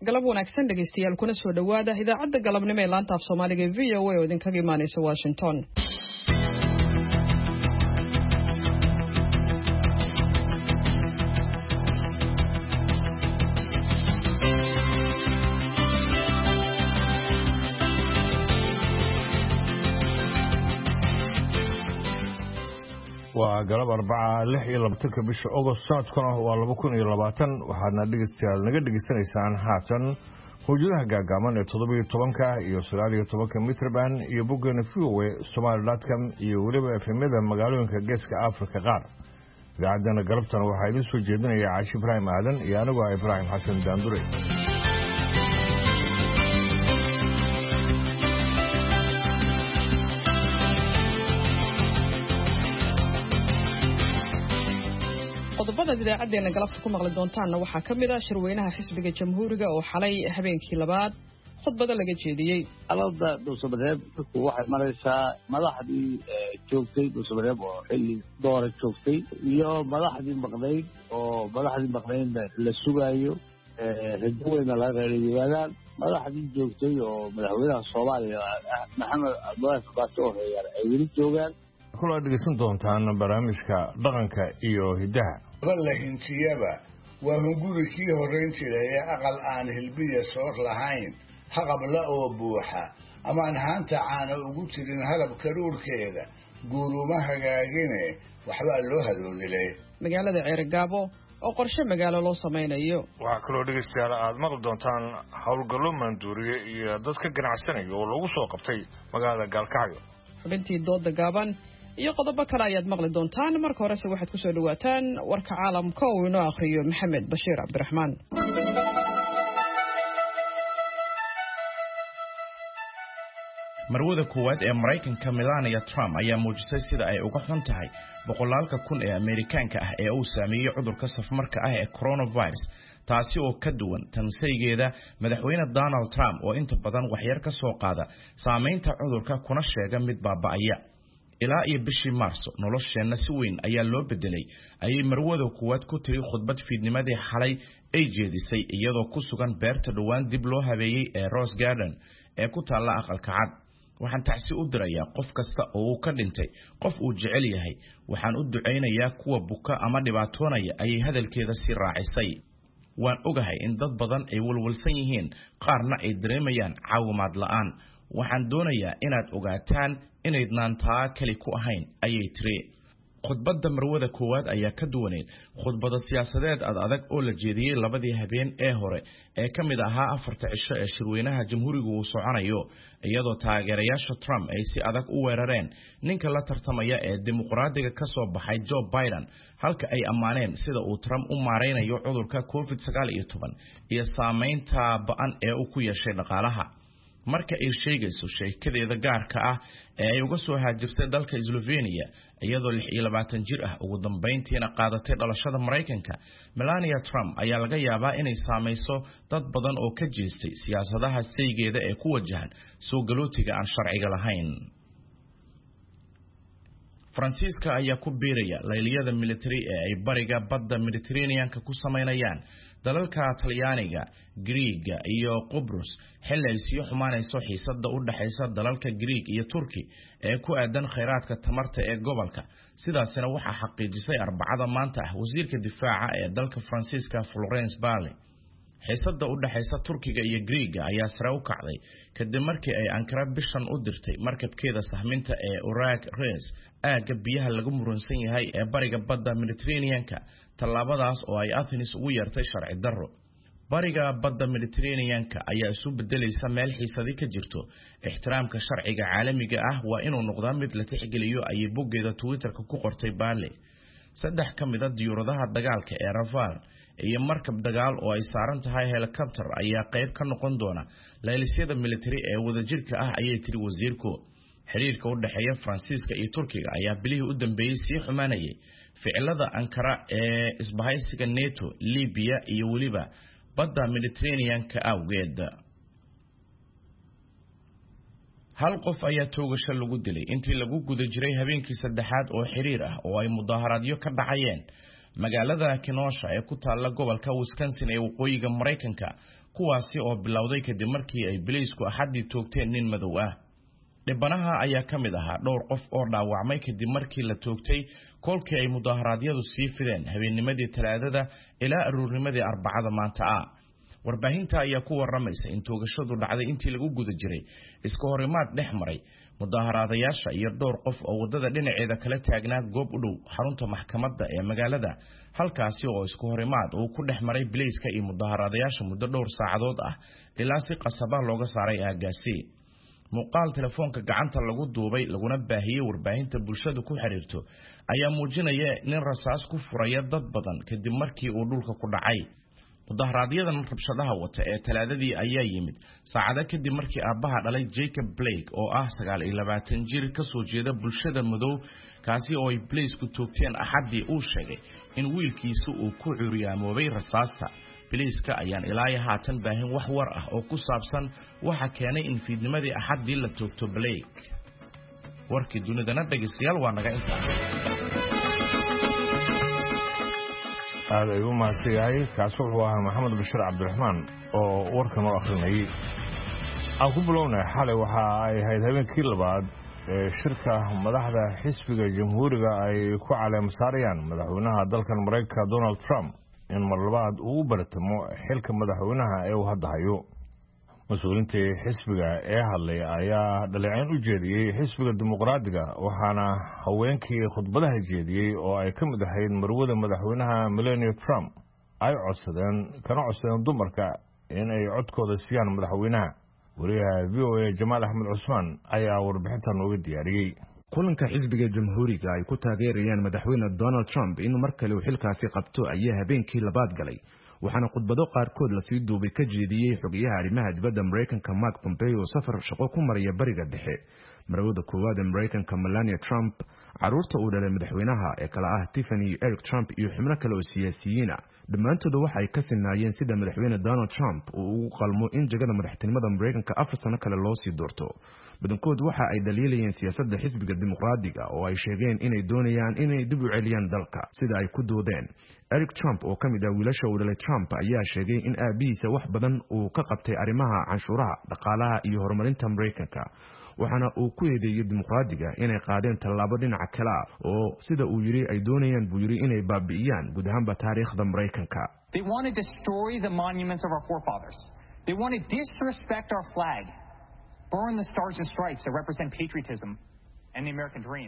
galab wanaagsan dhegeystayaal kuna soo dhawaada idaacadda galabnimo ee laanta af Soomaaliga ee VOA oo idinkaga imaanaysa Washington. waa galab Arbaca 26 bisha August sanadkuna waa 2020 waxaadna dhegeystayaal naga dhegeysanaysaan haatan howjadaha gaagaaban ee 17 iyo 19 mitrban iyo boggeena VOA Somali.com iyo weliba FM'da magaalooyinka Geeska Afrika qaar. idaacadana galabtan waxaa idin soo jeedinaya Caashi Ibrahim Aadan iyo anigu Ibrahim Xasan Daandure. qodobada idaacadeena galabta ku maqli doontaana waxaa kamid ah shirweynaha xisbiga jamhuuriga oo xalay habeenkii labaad khudbada laga jeediyay. alada Dhuusamareeb waxay maraysaa madaxdii joogtay Dhuusamareeb oo xilli doora joogtay iyo madaxdii maqnayd la sugayo rajooyina la reebayaan madaxdii joogtay oo madaxweynaha Soomaaliya Maxamed Abdullaahi Farmaajo oo ay weli joogaan. kula dhegeysan doontaan barnaamijka dhaqanka iyo hidaha. la hintiyaba waa hungurikii horeyn jiray ee aqal aan hilbiya soor lahayn haqabla oo buuxa amaan haanta caana ugu jirin halab karuurkeeda guuruma hagaagine waxbaa loo hadoodilay. magaalada Ceergaabo oo qorshe magaalo loo sameynayo. waxaa kaloo dhegeystayaal aad maqli doontaan howlgallo maanduuriye iyo dadka ganacsanaya oo lagu soo qabtay magaalada Gaalkacyo. xubintii dooda gaaban iyo qodobo kale ayaad maqli doontaan. marka horese waxaad ku soo dhawaataan warka caalamka oo inoo akhriyo Maxamed Bashiir Cabdiraxmaan. marwada koowaad ee Mareykanka Melania Trump ayaa muujisay sida ay uga xun tahay boqolaalka kun ee Ameerikaanka ah ee uu saameeyay cudurka safmarka ah ee coronavirus, taasi oo ka duwan tansaygeeda madaxweyne Donald Trump oo inta badan waxyar ka soo qaada saameynta cudurka kuna sheega mid baaba'aya. ilaa iyo bishii Maarso nolosheena si weyn ayaa loo bedelay ayay marwada koowaad ku tiri khudbad fiidnimadii xalay ay jeedisay iyadoo ku sugan beerta dhawaan dib loo habeeyay ee Rose Garden ee ku taala aqalka cad. waxaan tacsi u dirayaa qof kasta oo uu ka dhintay qof uu jecel yahay. waxaan u duceynayaa kuwa buka ama dhibaatoonaya ayay hadalkeeda si raacisay. waan ogahay in dad badan ay walwalsan yihiin, qaarna ay dareemayaan caawimaad la'aan. waxaan doonayaa inaad ogaataan inaydnaan taa kali ku ahayn ayay tiri. khudbadda marwada koowaad ayaa ka duwaneed khudbada siyaasadeed adag oo la jeediyey labadii habeen ee hore ee ka mid ahaa 4 cisho ee shirweynaha jamhuuriga uu soconayo, iyadoo taageerayaasha Trump ay si adag u weerareen ninka la tartamaya ee dimuqraadiga ka soo baxay Joe Biden, halka ay ammaaneen sida uu Trump u maareynayo cudurka COVID-19 iyo saameynta ba'an ee uu ku yeeshay dhaqaalaha. marka ay sheegayso sheekadeeda gaarka ah ee ay uga soo haajirtay dalka Slovenia iyadoo 26 jir ah ugu dambeyntiina qaadatay dhalashada Mareykanka, Melania Trump ayaa laga yaabaa inay saameyso dad badan oo ka jeestay siyaasadaha saygeeda ee ku wajahan soo galootiga aan sharciga lahayn. Faransiiska ayaa ku biiraya layliyada military ee ay bariga badda Mediterranean-ka ku sameynayaan dalalka Talyaaniga, Greega iyo Qobrus, xilli ay sii xumaanayso xiisadda u dhaxaysa dalalka Greek iyo Turki ee ku aadan kheyraadka tamarta ee gobolka. sidaasina waxaa xaqiijisay Arbacada maanta ah wasiirka difaaca ee dalka Faransiiska Florence Parly. xiisadda u dhaxaysa Turkiga iyo Greega ayaa sare u kacday kadib markii ay Ankara bishan u dirtay markabkeeda sahminta ee Urag Reis aaga biyaha lagu muransan yahay ee bariga badda Mediterranean-ka, tallaabadaas oo ay Athens ugu yeertay sharci darro. bariga badda Mediterranean-ka ayaa isu bedelaysa meel xiisadi ka jirto. ixtiraamka sharciga caalamiga ah waa inuu noqdaa mid la tixgeliyo ayay boggeeda Twitter-ka ku qortay Parly. 3 ka mid ah diyaaradaha dagaalka ee Rafale iyo markab dagaal oo ay saaran tahay helicopter ayaa qayb ka noqon doona laylisyada military ee wadajirka ah ayay tiri wasiirku. xiriirka u dhaxeeya Faransiiska iyo Turkiga ayaa bilihii u dambeeyay sii xumaanayay. ficilada Ankara ee isbahaysiga NATO, Libya iyo waliba badda Mediterranean-ka awgeed. hal qof ayaa toogasho lagu dilay intii lagu guda jiray habeenkii saddexaad oo xiriir ah oo ay mudaharaadyo ka dhacayeen magaalada Kenosha ee ku taala gobolka Wisconsin ee waqooyiga Mareykanka, kuwaasi oo bilowday kadib markii ay biliisku axaddii toogteen nin madow ah. dhibanaha ayaa ka mid ahaa dhowr qof oo dhaawacmay kadib markii la toogtay kolkii ay mudaharaadyadu sii fideen habeennimadii Talaadada ilaa aruurnimadii Arbacada maanta ah. warbaahinta ayaa ku waramaysa in toogashadu dhacday intii lagu guda jiray iska horimaad dhex maray mudaharaadayaasha iyo dhowr qof oo wadada dhinaceeda kala taagnaa goob u dhow xarunta maxkamadda ee magaalada, halkaasi oo iska horimaad uu ku dhex maray biliiska iyo mudaharaadayaasha muddo dhowr saacadood ah ilaa si qasab ah looga saaray aagaasi. muuqaal telefoonka gacanta lagu duubay laguna baahiyay warbaahinta bulshadu ku xiriirto ayaa muujinaya nin rasaas ku furaya dad badan kadib markii uu dhulka ku dhacay. mudaharaadyada rabshadaha wata ee Talaadadii ayaa yimid saacado kadib markii aabaha dhalay Jacob Blake oo ah 29 jir ka soo jeeda bulshada madow kaasi oo ay biliisku toogteen axaddii uu sheegay in wiilkiisu uu ku curiyaamoobay rasaasta. biliiska ayaan ilaa haatan baahin wax war ah oo ku saabsan waxa keenay in fiidnimadii axaddii la toogto Blake. warkii dunidana dhageystayaal waa naga intaas. aad ayuu mahadsan yahay. kaasi wuxuu ahaa maxamed bashir cabdiraxmaan oo warkan u akhrinayay. aan ku bilownay xalay waxa ay ahayd habeenkii labaad ee shirka madaxda xisbiga jamhuuriga ay ku caleem saarayaan madaxweynaha dalkan Mareykanka Donald Trump in mar labaad uu baratamo xilka madaxweynaha ee uu hadda hayo. mas-uuliintii xisbiga ee hadlay ayaa dhaleecayn u jeediyey xisbiga dimuqraadiga, waxaana haweenkii khudbadaha jeediyey oo ay ka mid ahayd marwada madaxweynaha Melania Trump ay codsadeen dumarka in ay codkooda siiyaan madaxweynaha. wariyaha VOA Jamaal Axmed Cusmaan ayaa warbixintan nooga diyaariyey. kulanka xisbiga jamhuuriga ay ku taageerayaan madaxweyne Donald Trump inuu mar kale xilkaasi qabto ayaa habeenkii labaad galay, waxaana khudbado qaarkood la sii duubay ka jeediyey xogayaha arrimaha dibadda Mareykanka Mark Pompeo oo safar shaqo ku maraya bariga dhexe. marwada koowaad ee Mareykanka Melania Trump, caruurta uu dhalay madaxweynaha ee kala ah Tiffany iyo Eric Trump iyo xubno kale oo siyaasiyiin ah, dhammaantood waxa ay ka sinaayeen sida madaxweyne Donald Trump uu ugu qalmo in jagada madaxtinimada Mareykanka 4 sano kale loo sii doorto. badankood waxa ay dhaliilayeen siyaasadda xisbiga dimuqraadiga oo ay sheegeen inay doonayaan inay dib u celiyaan dalka sida ay ku doodeen. Eric Trump oo ka mid ah wiilasha uu dhalay Trump ayaa sheegay in aabihiisa wax badan uu ka qabtay arrimaha canshuuraha, dhaqaalaha iyo horumarinta Mareykanka, waxaana uu ku eedeeyay dimuqraadiga inay qaadeen tallaabo dhinaca kale ah oo sida uu yiri ay doonayaan buu yiri inay baabi'iyaan guud ahaanba taariikhda Mareykanka. They want to destroy the monuments of our forefathers. They want to disrespect our flag. Burn the stars and stripes that represent patriotism and the American dream.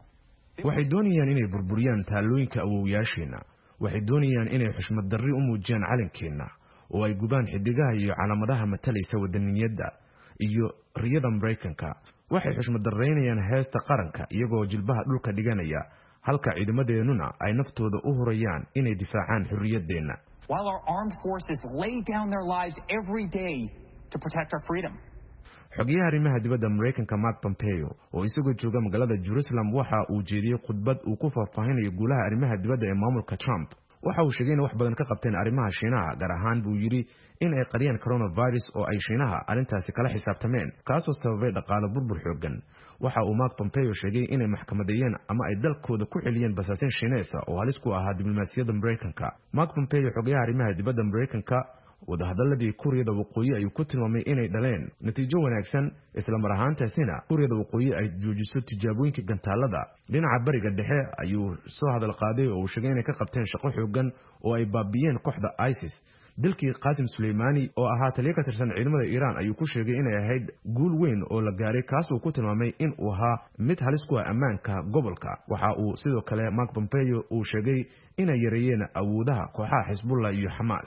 waxay doonayaan inay burburiyaan taalooyinka awowyaasheena. waxay doonayaan inay xushmad darri u muujiyaan calankeena oo ay gubaan xidigaha iyo calaamadaha matalaysa wadaniyadda iyo riyada Mareykanka. waxay xushmad darreynayaan heesta qaranka iyagoo jilbaha dhulka dhiganaya, halka ciidamadeennuna ay naftooda u hurayaan inay difaacaan xurriyadeena. While our armed forces lay down their lives every day to protect our freedom. xogayaha arrimaha dibadda Mareykanka Mark Pompeo oo isagoo jooga magaalada Jerusalem waxa uu jeediyey khudbad uu ku faahfaahinayo guulaha arrimaha dibadda ee maamulka Trump. waxa uu sheegay in wax badan ka qabteen arrimaha Shiinaha, gaar ahaan buu yiri in ay qariyaan coronavirus oo ay Shiinaha arrintaasi kala xisaabtameen, kaasoo sababay dhaqaale burbur xooggan. waxa uu Mark Pompeo sheegay inay maxkamadeeyeen ama ay dalkooda ku celiyeen basaasin Shiinees oo halis ku ahaa diblomaasiyadda Mareykanka. Mark Pompeo xogayaha arrimaha dibadda Mareykanka wadahadaladii Kuuriyada Waqooyi ayuu ku tilmaamay inay dhaleen natiijo wanaagsan, isla mar ahaantaasina Kuuriyada Waqooyi ay joojiso tijaabooyinka gantaalada. dhinaca bariga dhexe ayuu soo hadal qaaday oo uu sheegay inay ka qabteen shaqo xooggan oo ay baabiyeen kooxda ISIS. dilkii Qaasim Suleymani oo ahaa taliye ka tirsan ciidamada Iiraan ayuu ku sheegay inay ahayd guul weyn oo la gaaray, kaas oo ku tilmaamay in uu ahaa mid halis ku ah ammaanka gobolka. waxa uu sidoo kale Mark Pompeo uu sheegay inay yareeyeen awoodaha kooxaha Xisbullah iyo Hamas.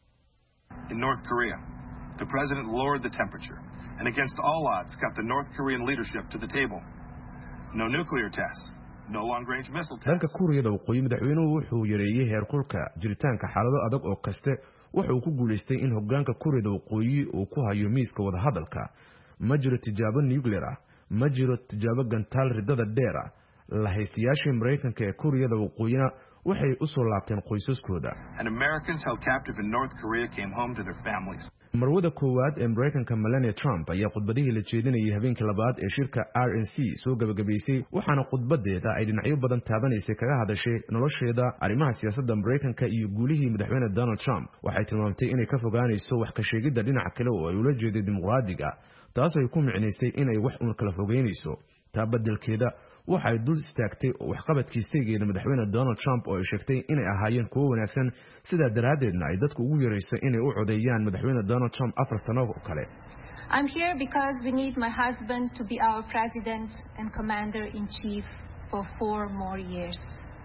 In North Korea, the president lowered the temperature and against all odds got the North Korean leadership to the table. No nuclear tests, no long-range missile tests. Dalka Kuuriyada Waqooyi madaxweynuhu wuxuu yareeyay heerkulka jiritaanka xaalado adag oo kaste. wuxuu ku guuleystay in hoggaanka Kuuriyada Waqooyi uu ku hayo miiska wada hadalka. ma jiro tijaabo nuclear ah, ma jiro tijaabo gantaal ridada dheer ah. la haystayaashii Mareykanka ee Kuuriyada Waqooyina waxay u soo laabteen qoysaskooda. And Americans held captive in North Korea came home to their families. marwada koowaad ee Mareykanka Melania Trump ayaa khudbadihii la jeedinayay habeenkii labaad ee shirka RNC soo gabagabaysay waxaana khudbadeeda ay dhinacyo badan taabanaysay kaga hadashay nolosheeda arrimaha siyaasadda Mareykanka iyo guulihii madaxweyne Donald Trump waxay tilmaamtay inay ka fogaanayso wax ka sheegidda dhinaca kale oo ay ula jeeday dimuqraadiga taas ay ku micnaysay inay wax un kala fogeynayso taa beddelkeeda waxay dul istaagtay waxqabadkiisageeda madaxweyne Donald Trump oo ay sheegtay inay ahaayeen kuwo wanaagsan sida daraadeedna ay dadku ugu yeerayso inay u codeeyaan madaxweyne Donald Trump 4 sano oo kale. I'm here because we need my husband to be our president and commander-in-chief for 4 more years.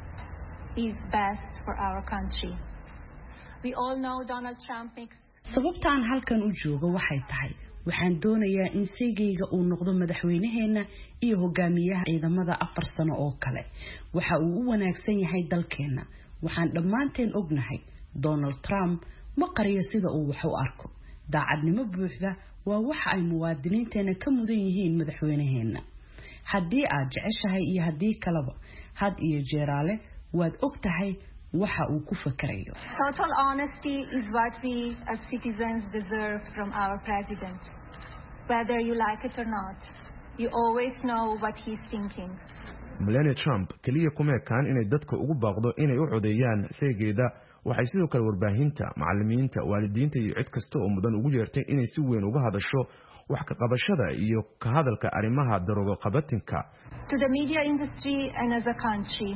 He's best for our country. We all know Donald Trump makes... sababtaan halkan u joogo waxay tahay waxaan doonayaa in saygayga uu noqdo madaxweynaheena iyo hogaamiyaha ciidamada 4 sano oo kale waxa uu u wanaagsan yahay dalkeena waxaan dhammaanteen ognahay Donald Trump ma qariyo sida uu wax u arko daacadnimo buuxda waa waxa ay muwaadiniinteena ka mudan yihiin madaxweynaheena haddii aad jeceshahay iyo haddii kaleba had iyo jeeraale waad ogtahay waxa uu ku fakarayo. Total honesty is what we as citizens deserve from our president. Whether you like it or not, you always know what he's thinking. Melania Trump kaliya kuma ekaan inay dadka ugu baaqdo inay u codeeyaan saygeeda waxay sidoo kale warbaahinta macallimiinta waalidiinta iyo cid kasta oo mudan ugu yeertay inay si weyn uga hadasho wax ka qabashada iyo ka hadalka arrimaha daroogo qabatinka. To the media industry and as a country,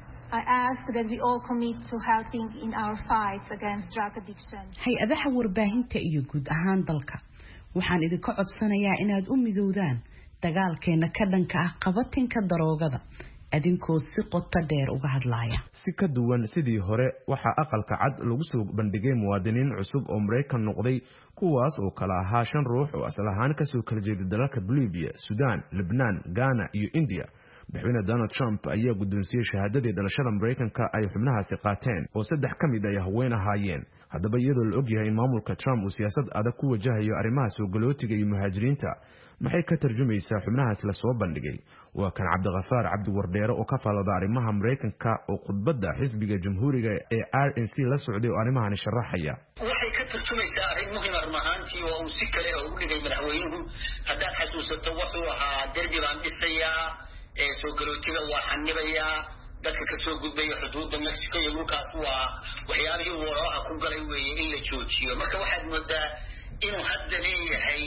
I ask that we all commit to helping in our fights against drug addiction. Hay-adaha warbaahinta iyo guud ahaan dalka waxaan idinka codsanayaa inaad u midoodaan dagaalkeena ka dhanka ah qabatinka daroogada adinkoo si qoto dheer uga hadlaya. Si ka duwan sidii hore waxa aqalka cad lagu soo bandhigay muwaadiniin cusub oo Mareykan noqday kuwaas oo kala ahaa 5 ruux oo asal ahaan ka soo kala jeeday dalalka Bolivia, Sudan, Lebanon, Ghana iyo India. madaxweyne Donald Trump ayaa guddoonsiiyay shahaadadii dhalashada Mareykanka ay xubnahaasi qaateen oo 3 ka mid ah haween ahaayeen haddaba iyadoo la ogyahay in maamulka Trump uu siyaasad adag ku wajahayo arrimaha soo galootiga iyo muhaajiriinta maxay ka tarjumaysaa xubnahaas la soo bandhigay waa kan Cabdiqafaar Cabdi Wardheere oo ka falada arrimaha Mareykanka oo khudbadda xisbiga jamhuuriga ee RNC la socday oo arrimahan sharaxaya waxay ka tarjumaysaa arrin muhiim ah mahaantii oo si kale oo u dhigay madaxweynuhu haddaad xasuusato wuxuu ahaa derbi baan dhisayaa soo galootiga waa xanibaya dadka ka soo gudbaya xuduudda Mexico iyo dhulkaas waa waxyaabihii waraha ku galay weeye in la joojiyo marka waxaad moodaa inuu hadda leeyahay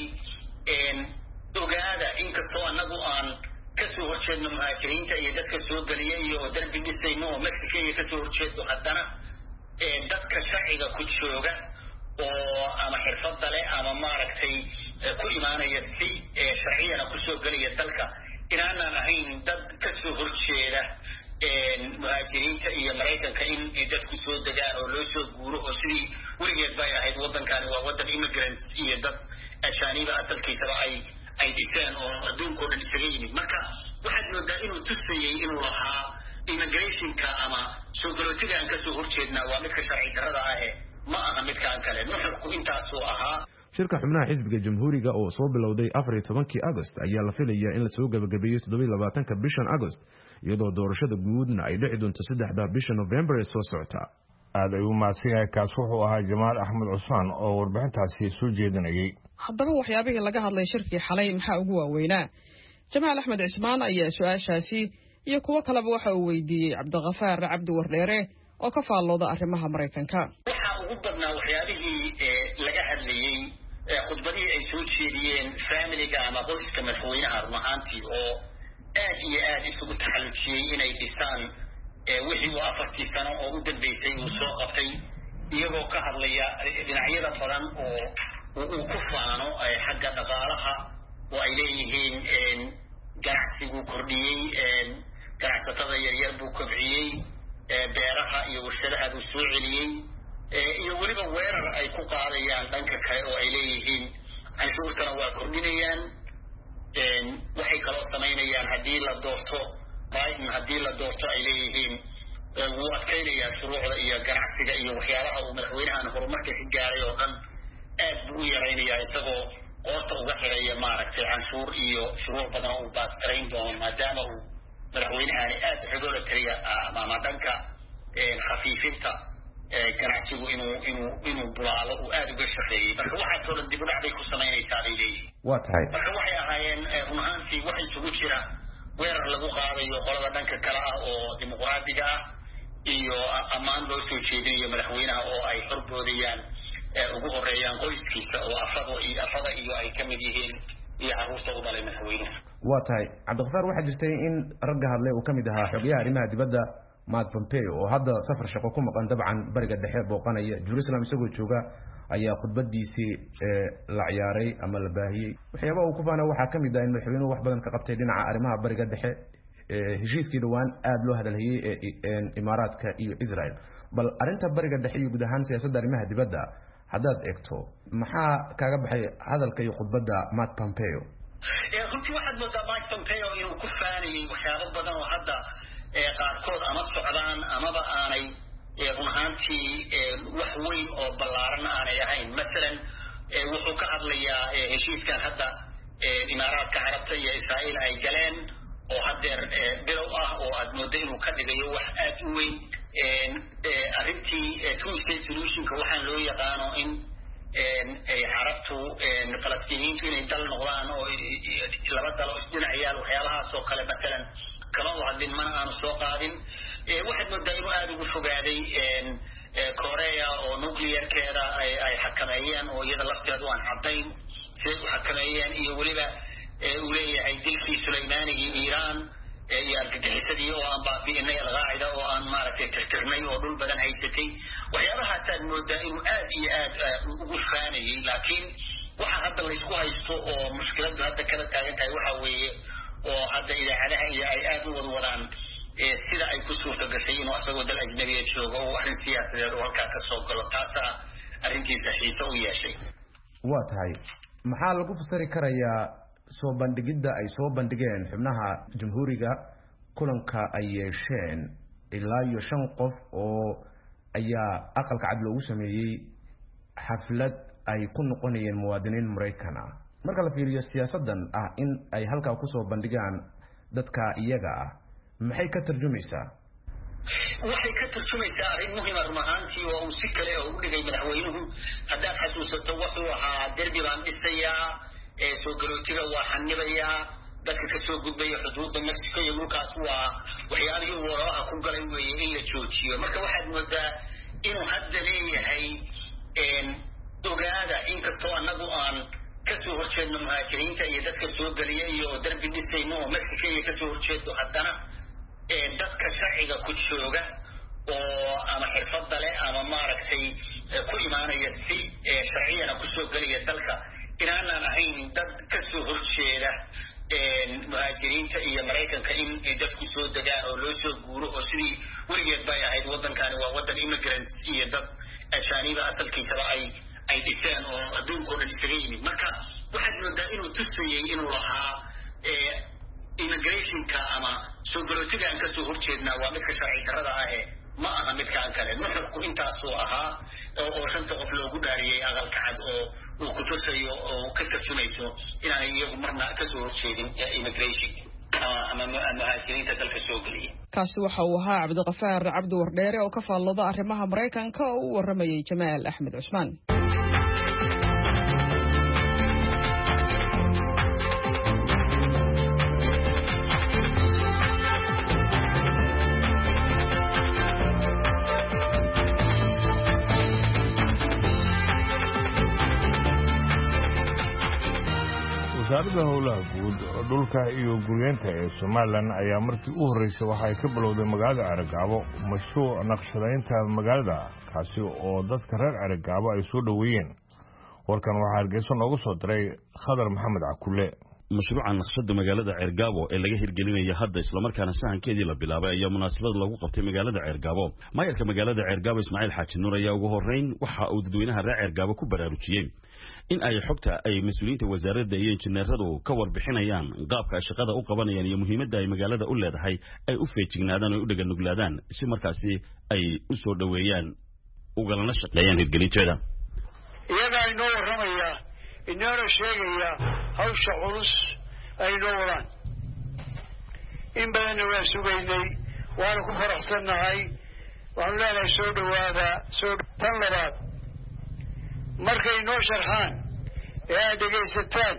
ogaada inkastoo annagu aan ka soo horjeedno muhaajiriinta iyo dadka soo galaya iyo derbi dhisayno oo Mexico iyo ka soo horjeedo haddana dadka sharciga ku jooga oo ama xirfadda leh ama maaragtay ku imaanaya si sharciyana ku soo galaya dalka inaanan ahayn dad ka soo horjeeda muhaajiriinta iyo Mareykanka in dadku soo degaan oo loo soo guuro oo sidii weligeed bay ahayd waddankani waa waddan immigrants iyo dad ajaaniba asalkiisaba ay dhiseen oo adduunkoo dhan isaga yimid marka waxaad moodaa inuu tusayey inuu lahaa immigrationka ama soo galootiga aan ka soo horjeednaa waa midka sharci darrada ah ma aha midkaan kale nuxurku intaasuu ahaa. shirka xubnaha xisbiga jamhuuriga oo soo bilowday 14 August ayaa la filayaa in la soo gabagabeeyo 27 bishan August iyadoo doorashada guudna ay dhici doonto 3 bisha November ee soo socota. aad ay u maadsanyahay kaas wuxuu ahaa Jamaal Axmed Cusmaan oo warbixintaasi soo jeedinayay. haddaba waxyaabihii laga hadlay shirkii xalay maxaa ugu waaweynaa Jamaal Axmed Cusmaan ayaa su'aashaasi iyo kuwa kaleba waxa uu weydiiyey Cabdiqafaar Cabdi Wardheere oo ka faallooda arrimaha Mareykanka. waxa ugu badnaa waxyaabihii laga hadlayay khudbadii ay soo jeediyeen familiga ama qoyska madaxweynaha rumaantii oo aad iyo aad isugu taxallujiyay inay dhisaan wixii uu 4 sano oo u dambeysay uu soo qabtay iyagoo ka hadlaya dhinacyada badan oo uu ku faano xagga dhaqaalaha oo ay leeyihiin ganacsigu kordhiyey ganacsatada yaryar buu kobciyey beeraha iyo warshadaha buu soo celiyey iyo weliba weerar ay ku qaadayaan dhanka kale oo ay leeyihiin canshuurtana waa kordhinayaan waxay kaloo samaynayaan haddii la doorto Biden haddii la doorto ay leeyihiin wuu adkaynayaa shuruucda iyo ganacsiga iyo waxyaabaha uu madaxweynahan horumarka ka gaaray oo dhan aad buu u yaraynayaa isagoo qoorta uga xiraya maaragtay canshuur iyo shuruuc badan oo uu baas-garayn doono maadaama uu madaxweynahani aad regulatory ama dhanka khafiifinta ganacsigu inuu bulaalo uu aad uga shaqeeyey marka waxaasoo dhan dib u dhac bay ku samaynaysaa bay leeyihiin waa tahay marka waxay ahaayeen run ahaantii wax isugu jira weerar lagu qaadayo qolada dhanka kale ah oo dimuqraadiga ah iyo ammaan loo soo jeedinayo madaxweynaha oo ay horboodayaan ugu horeeyaan qoyskiisa oo afada iyo ay ka mid yihiin iyo carruurta u dhalay madaxweynaha waa tahay cabdiqafaar waxaa jirtay in ragga hadlay uu ka mid ahaa xogayaha arrimaha dibadda Mike Pompeo oo hadda safar shaqo ku maqan dabcan bariga dhexe booqanaya Jerusalem isagoo jooga ayaa khudbadiisii la ciyaaray ama la baahiyay waxyaabaha uu ku faana waxaa ka mid ah in madaxweynuhu wax badan ka qabtay dhinaca arrimaha bariga dhexe heshiiskii dhawaan aad loo hadalhayay imaaraadka iyo Israel bal arinta bariga dhexe iyo guud ahaan siyaasadda arrimaha dibadda haddaad eegto maxaa kaaga baxay hadalka iyo khudbadda Mike Pompeo runtii waxaad moodaa Mike Pompeo inuu ku faanayay waxyaabo badan oo hadda qaarkood ama socdaan amaba aanay run ahaantii wax weyn oo ballaaran aanay ahayn masalan wuxuu ka hadlayaa heshiiskan hadda imaaraadka carabta iyo israa'iil ay galeen oo haddeer bilow ah oo aad moodo inuu ka dhigayo wax aad u weyn arrintii two-state solutionka waxaan loo yaqaano in carabtu falastiiniyiintu inay dal noqdaan oo laba dal oo isdhinac yaal waxyaabahaas oo kale masalan kama u hadlin mana aanu soo qaadin waxaad moodaa inuu aada ugu fogaaday korea oo nuclearkeeda ay xakameeyeen oo iyada lafteedu aan caddayn siday u xakameeyeen iyo weliba uu leeyahay dilkii sulaymaanigii iiraan iyo argagixisadii oo aan baabi'inay alqaacida oo aan maaragtay tirtirnay oo dhul badan haysatay waxyaabahaasaad moodaa inuu aad iyo aad ugu faanayay laakiin waxa hadda laysku haysto oo mushkiladdu hadda kala taagan tahay waxa weeye oo hadda idaacadaha iyo ay aad u wadwadaan sida ay ku suurta gashay inuu asagoo dal ajnabiya joogo oo arrin siyaasadeed oo halkaa ka soo galo taasaa arrintiisa xiise u yeeshay waa tahay maxaa lagu fasiri karayaa soo bandhigidda ay soo bandhigeen xubnaha jamhuuriga kulanka ay yeesheen ilaa iyo 5 qof oo ayaa aqalka cad loogu sameeyey xaflad ay ku noqonayeen muwaadiniin Mareykan ah marka la fiiriyo siyaasadan ah in ay halkaa ku soo bandhigaan dadka iyaga ah maxay ka tarjumaysaa waxay ka tarjumaysaa arrin muhiim ah rumaantii oo si kale oo u dhigay madaxweynuhu haddaad xasuusato wuxuu ahaa derbi baan dhisayaa soo galootiga waa xanibayaa dadka ka soo gudbaya xuduudda Mexico iyo dhulkaas waa waxyaabihii uu waraha ku galay weeye in la joojiyo marka waxaad moodaa inuu hadda leeyahay ogaada inkastoo annagu aan kasoo horjeedno muhaajiriinta iyo dadka soo galiya iyo derbi dhisayno oo Mexico iyo kasoo horjeedo haddana dadka sharciga ku jooga oo ama xirfadda leh ama maaragtay ku imaanaya si sharciyana ku soo galaya dalka inaanan ahayn dad kasoo horjeeda muhaajiriinta iyo Mareykanka in dadku soo degaan oo loo soo guuro oo sidii weligeed bay ahayd waddankani waa waddan immigrants iyo dad ajaaniba asalkiisaba ay dhiseen oo adduunkoo dhan isaga yimid marka waxaad moodaa inuu tusayey inuu lahaa immigrationka ama soo galootiga aan kasoo horjeednaa waa midka sharci darrada ahe ma aha midkaan kale nuxurku intaasuu ahaa oo 5 qof loogu dhaariyey aqalka cad oo uu ku tusayo oo ka tarjumayso inaanay iyagu marna kasoo horjeedin immigration ama muhaajiriinta dalka soo geliya kaasi waxa uu ahaa cabdiqafaar cabdi wardheere oo ka faallooda arrimaha Mareykanka oo u waramayay Jamaal Axmed Cusmaan wasaaradda howlaha guud dhulka iyo guryeynta ee Soomaaliland ayaa markii u horeysay waxa ay ka bilowday magaalada Aragabo mashruuc naqshadaynta magaalada kaasi oo dadka reer Aragabo ay soo dhaweeyeen warkan waxa Hargeysa noogu soo diray Khadar Maxamed Cakulle mashruuca naqshada magaalada Aragabo ee laga hirgelinayo hadda isla markaana sahankeedii la bilaabay ayaa munaasabad lagu qabtay magaalada Aragabo maayarka magaalada Aragabo Ismaaciil Xaaji Nuur ayaa ugu horeyn waxa uu dadweynaha reer Aragabo ku baraarujiyay in ay xogta ay mas'uuliyiinta wasaaradda iyo injineeradu ka warbixinayaan qaabka shaqada u qabanayaan iyo muhiimadda ay magaalada u leedahay ay u feejignaadaan oo u dhaganuglaadaan si markaasi ay u soo dhaweeyaan ugalana shaqeeyaan hirgelinteeda iyaga inoo warramaya inoo sheegaya hawsha culus ay noo wadaan in badanna waa sugaynay waana ku faraxsannahay waxaan leenahay soo dhawaada tan labaad markay noo sharxaan ee aad dhegaysataan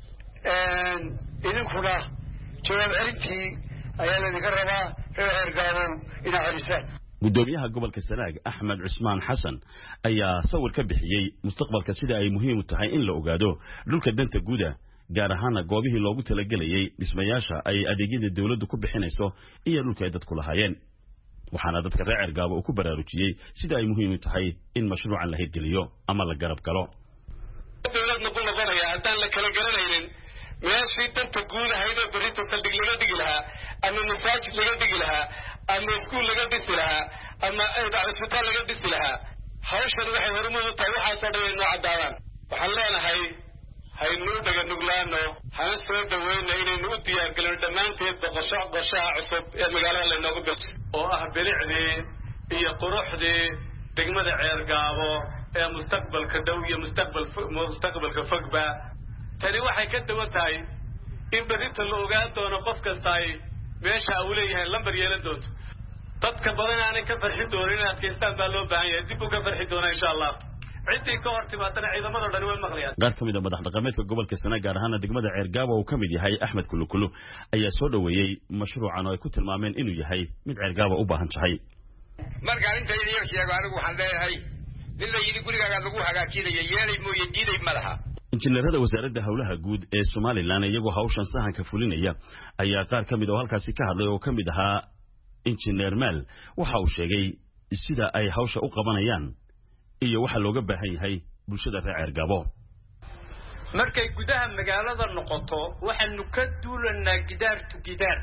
idinkuna jawaab celintii ayaa laydinka rabaa reer Ceergaabow inaad celisaan. gudoomiyaha gobolka Sanaag Axmed Cusmaan Xasan ayaa sawir ka bixiyay mustaqbalka sida ay muhiim u tahay in la ogaado dhulka danta guuda gaar ahaan goobihii loogu talagalay dhismayaasha ay adeegyada dawladdu ku bixinayso iyo dhulka ay dadku lahaayeen waxaana dadka reer Ceergaabo ku baraarujiyay sida ay muhiim u tahay in mashruucan la hirgeliyo ama la garab galo. dawladna ku noqonaya haddaan la kala garanaynin meeshii danta guud ahayd oo berrito saldhig laga dhigi lahaa ama masaajid laga dhigi lahaa ama iskuul laga dhisi lahaa ama cisbitaal laga dhisi lahaa hawshan waxay hormuud u tahay waxaasoo dhan inoo caddaadaan. waxaan leenahay haynuu dhaga nuglaano hana soo dhaweyna inaynu u diyaargalino dhammaanteedba qorshaha cusub ee magaalada laynoogu birto oo ah bilicdii iyo quruxdii degmada Ceergaabo ee mustaqbalka dhow iyo mustaqbalka fogba. tani waxay ka duwan tahay in berrito la ogaan doono qof kasta ay meesha uu leeyahay lambar yeelan doonto. dadka badan aanay ka farxi doonin in adkaystaan baa loo baahan yahay dib u ka farxi doona insha Allah. ciddii ka hortimaadana ciidamada dhan way maqlayaan. qaar ka mid ah madax dhaqameedka gobolka Sanaag gaar ahaan degmada Ceergaabo uu ka mid yahay Axmed Kulukulu ayaa soo dhaweeyay mashruucan oo ay ku tilmaameen inuu yahay mid Ceergaabo u baahan tahay. marka inta yar sheego anigu waxaan leeyahay in la yiri gurigaaga lagu hagaajinayo yeelay mooyee diiday malaha. injineerada wasaaradda hawlaha guud ee Soomaaliland iyagoo hawshan sahanka fulinaya ayaa qaar ka mid ah halkaasi ka hadlay oo ka mid ahaa injineer Maal waxa uu sheegay sida ay hawsha u qabanayaan iyo waxa looga baahan yahay bulshada reer Ceergaabo. markay gudaha magaalada noqoto waxaanu ka duulanaa gidaar tu gidaar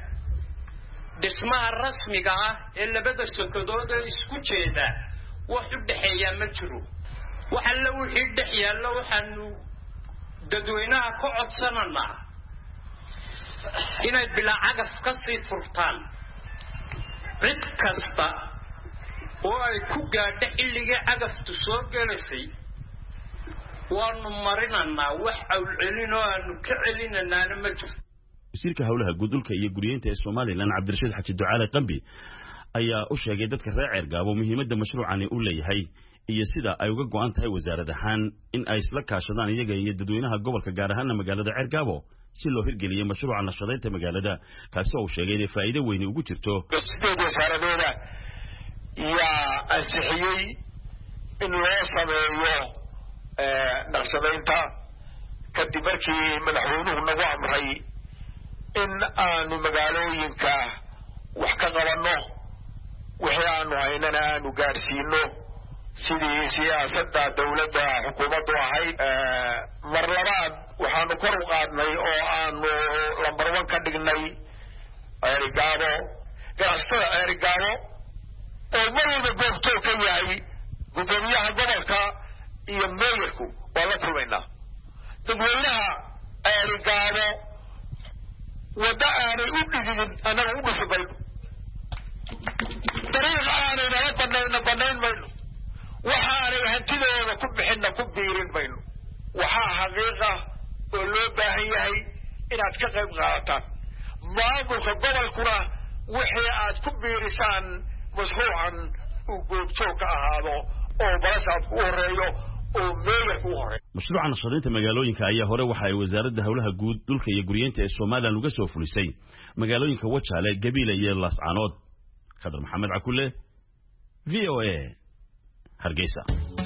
dhismaha rasmiga ah ee labada sokodood ee isku jeeda wax u dhaxeeya ma jiro. waxa la wixii dhex yaalla waxaanu dadweynaha ka codsananaa inay bilaa cagaf ka sii furtaan cid kasta oo ay ku gaadho xilligii cagaftu soo gelaysay waanu marinanaa wax awlcelin oo aanu ka celinanaana ma jirto. wasiirka hawlaha guud dhulka iyo guryeynta ee Soomaaliland Cabdirashiid Xaji Ducaale Qambi ayaa u sheegay dadka reer Ceergaabo muhiimadda mashruucani u leeyahay iyo sida ay uga go'an tahay wasaarad ahaan in ay isla kaashadaan iyaga iyo dadweynaha gobolka gaar ahaan magaalada Ceergaabo si loo hirgeliyo mashruuca nashadaynta magaalada kaasi oo sheegay in faa'iido weyn ugu jirto. wasaaradooda yaa ansixiyey in loo sameeyo nashadaynta kadib markii madaxweynuhu nagu amray in aanu magaalooyinka wax ka qabanno wixii aanu haynana aanu gaarsiino sidii siyaasadda dawladda xukuumaddu ahayd. mar labaad waxaanu kor u qaadnay oo aanu lambar 1 ka dhignay Ceergaabo ganacsatada Ceergaabo oo mar walba goobtoo ka yahay gudoomiyaha gobolka iyo meeyarku waa la kulmaynaa. dadweynaha Ceergaabo wada aanay u dhigin anaga u dhufayno dariiq aanay nala banayn mayno waxaanay hantidooda ku bixinna ku biirin mayno. waxaa xaqiiqa oo loo baahan yahay inaad ka qayb qaadataan maamulka gobolkuna wixii aad ku biirisaan mashruucan uu goobjoog ka ahaado oo balasaadku u horeeyo oo meeyarku u horeeyo. mashruuca nashadaynta magaalooyinka ayaa hore waxa ay wasaaradda hawlaha guud dhulka iyo guryeynta ee Soomaaliland uga soo fulisay magaalooyinka Wajaale, Gabiile iyo Laascaanood. Khadar Maxamed Cakule, VOA, Hargeysa.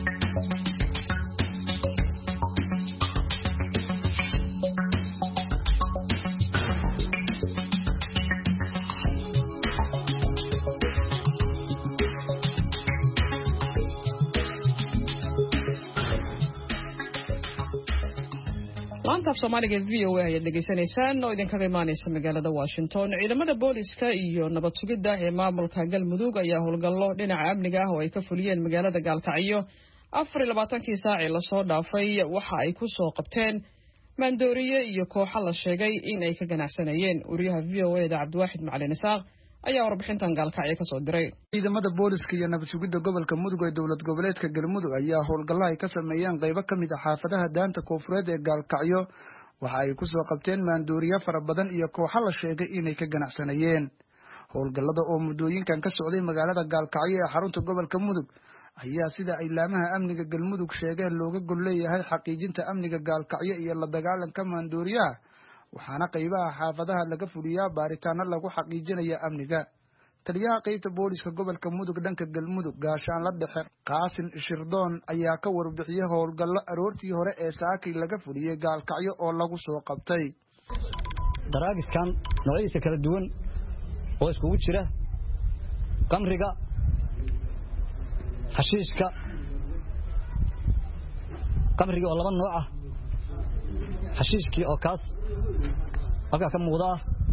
laanta Soomaaliga VOA ayaad dhageysanaysaan oo idinkaga imaanaysa magaalada Washington. ciidamada booliska iyo nabad sugidda ee maamulka Galmudug ayaa howlgallo dhinaca amniga ah oo ay ka fuliyeen magaalada Gaalkacyo 24 saac ee la soo dhaafay waxa ay ku soo qabteen maandooriye iyo kooxo la sheegay in ay ka ganacsanayeen. wariyaha VOA Cabdiwaaxid Macalin Isaaq ayaa warbixintan Gaalkacyo ka soo diray. ciidamada booliska iyo nabad sugidda gobolka Mudug ee dowlad goboleedka Galmudug ayaa howlgallo ay ka sameeyeen qaybo ka mid ah xaafadaha daanta koonfureed ee Gaalkacyo waxa ay ku soo qabteen maandooriye fara badan iyo kooxo la sheegay in ay ka ganacsanayeen. howlgallada oo muddooyinkan ka socday magaalada Gaalkacyo ee xarunta gobolka Mudug ayaa sida ay laamaha amniga Galmudug sheegeen looga gol leeyahay xaqiijinta amniga Gaalkacyo iyo la dagaalanka maandooriyaha waxaana qaybaha xaafadaha laga fuliyaa baaritaano lagu xaqiijinayo amniga taliyaha qaybta booliska gobolka Mudug dhanka Galmudug gaashaan la dhexe Qaasin Shirdoon ayaa ka warbixiyay howlgallo aroortii hore ee saakay laga fuliyay Gaalkacyo oo lagu soo qabtay daraagiskan noocyadiisa kala duwan oo iskugu jira qamriga xashiishka qamriga oo laba nooc ah xashiishkii oo kaas halka ka muuqda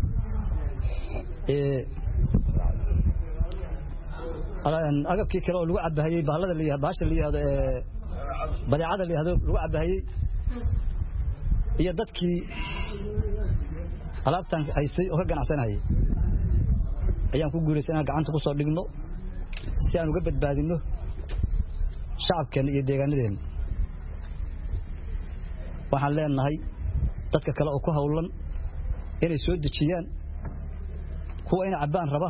agabkii kale oo lagu cabahayay bahalada la yiraahdo badeecada la yiraahdo lagu cabahayay iyo dadkii alaabtan haystay oo ka ganacsanayay ayaan ku guulaysanaa gacanta ku soo dhigno si aan uga badbaadino shacabkeena iyo deegaanadeena waxaan leenahay dadka kale oo ku hawlan inay soo dejiyaan kuwa inay cabaan raba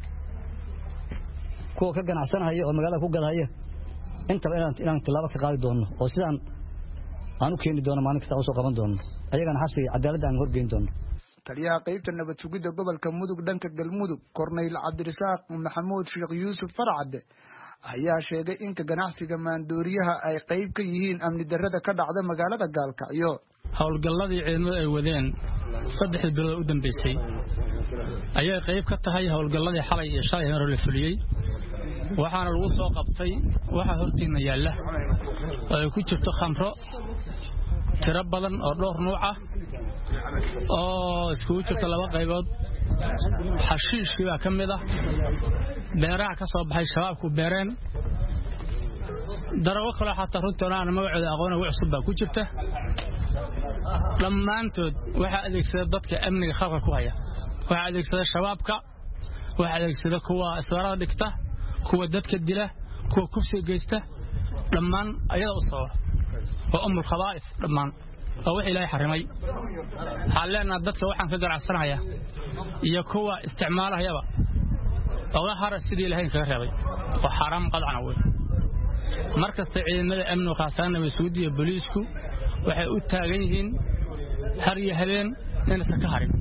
kuwa ka ganacsanaya oo magaalada ku gadaya intaba inaan tilaabo ka qaadi doono oo sidaan aan u keeni doono maalin kasta oo soo qaban doono ayagana xabsiga cadaaladda aan horgeyn doono taliyaha qaybta nabad sugidda gobolka Mudug dhanka Galmudug Korneyl Cabdirasaaq Maxamuud Sheekh Yuusuf Farcade ayaa sheegay in ganacsiga maandooriyaha ay qayb ka yihiin amni darrada ka dhacda magaalada Gaalkacyo howlgalladii ciidamada ay wadeen 3 bilood u dambeysay ayay qayb ka tahay howlgalladii xalay iyo shalay hore la fuliyay waxaana lagu soo qabtay waxa hortiina yaala ay ku jirto khamro tiro badan oo dhowr nooc ah oo isku jirta laba qaybood xashiishkii baa kamid ah beeraha ka soo baxay shabaabku beereen darawo kale xataa runtoona aan magacooda aqoon ugu cusub baa ku jirta dhammaantood waxa adeegsada dadka amniga khalka ku haya waxa adeegsada shabaabka waxa adeegsada kuwa isbaarada dhigta kuwa dadka dila kuwa kufsiga geysta dhammaan ayada u soo oo umul khabaa'if dhammaan oo wixii ilaahay xarimay xaleena dadka waxaan ka ganacsanayaa iyo kuwa isticmaalahayaba oo hara sidii ilaahay kaga reebay oo xaraam qadcana weey markasta ciidamada amniga qaasana Suudiya booliisku waxay u taagan yihiin har iyo habeen inaysan ka harin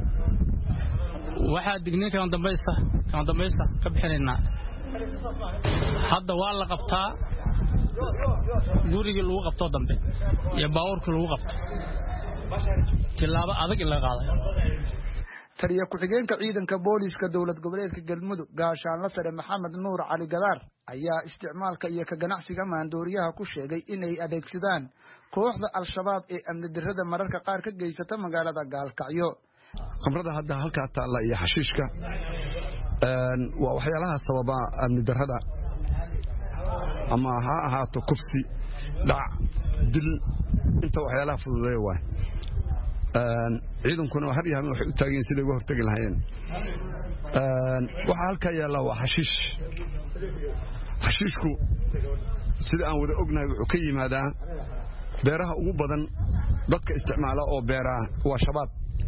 waxa digniin kan dambaysta ka bixinayna hadda waa la qabtaa guriga lagu qabto dambe iyo baawurka lagu qabto tilaabo adag in la qaaday taliya ku-xigeenka ciidanka booliska dowlad goboleedka Galmudug gaashaan la sare Maxamed Nuur Cali Gadaar ayaa isticmaalka iyo ka ganacsiga maandooriyaha ku sheegay inay adeegsadaan kooxda al-shabaab ee amni darrada mararka qaar ka geysata magaalada Gaalkacyo khamrada hadda halka taala iyo xashiishka waa waxyaalaha sababa amni darrada ama ha ahaato kufsi dhac dil inta waxyaalaha fududeeya waa ciidankuna har yahay waxay u taageen sidii uga hortagi lahaayeen waxa halka yaala waa xashiishku sida aan wada ognahay wuxuu ka yimaadaa beeraha ugu badan dadka isticmaala oo beeraha waa shabaab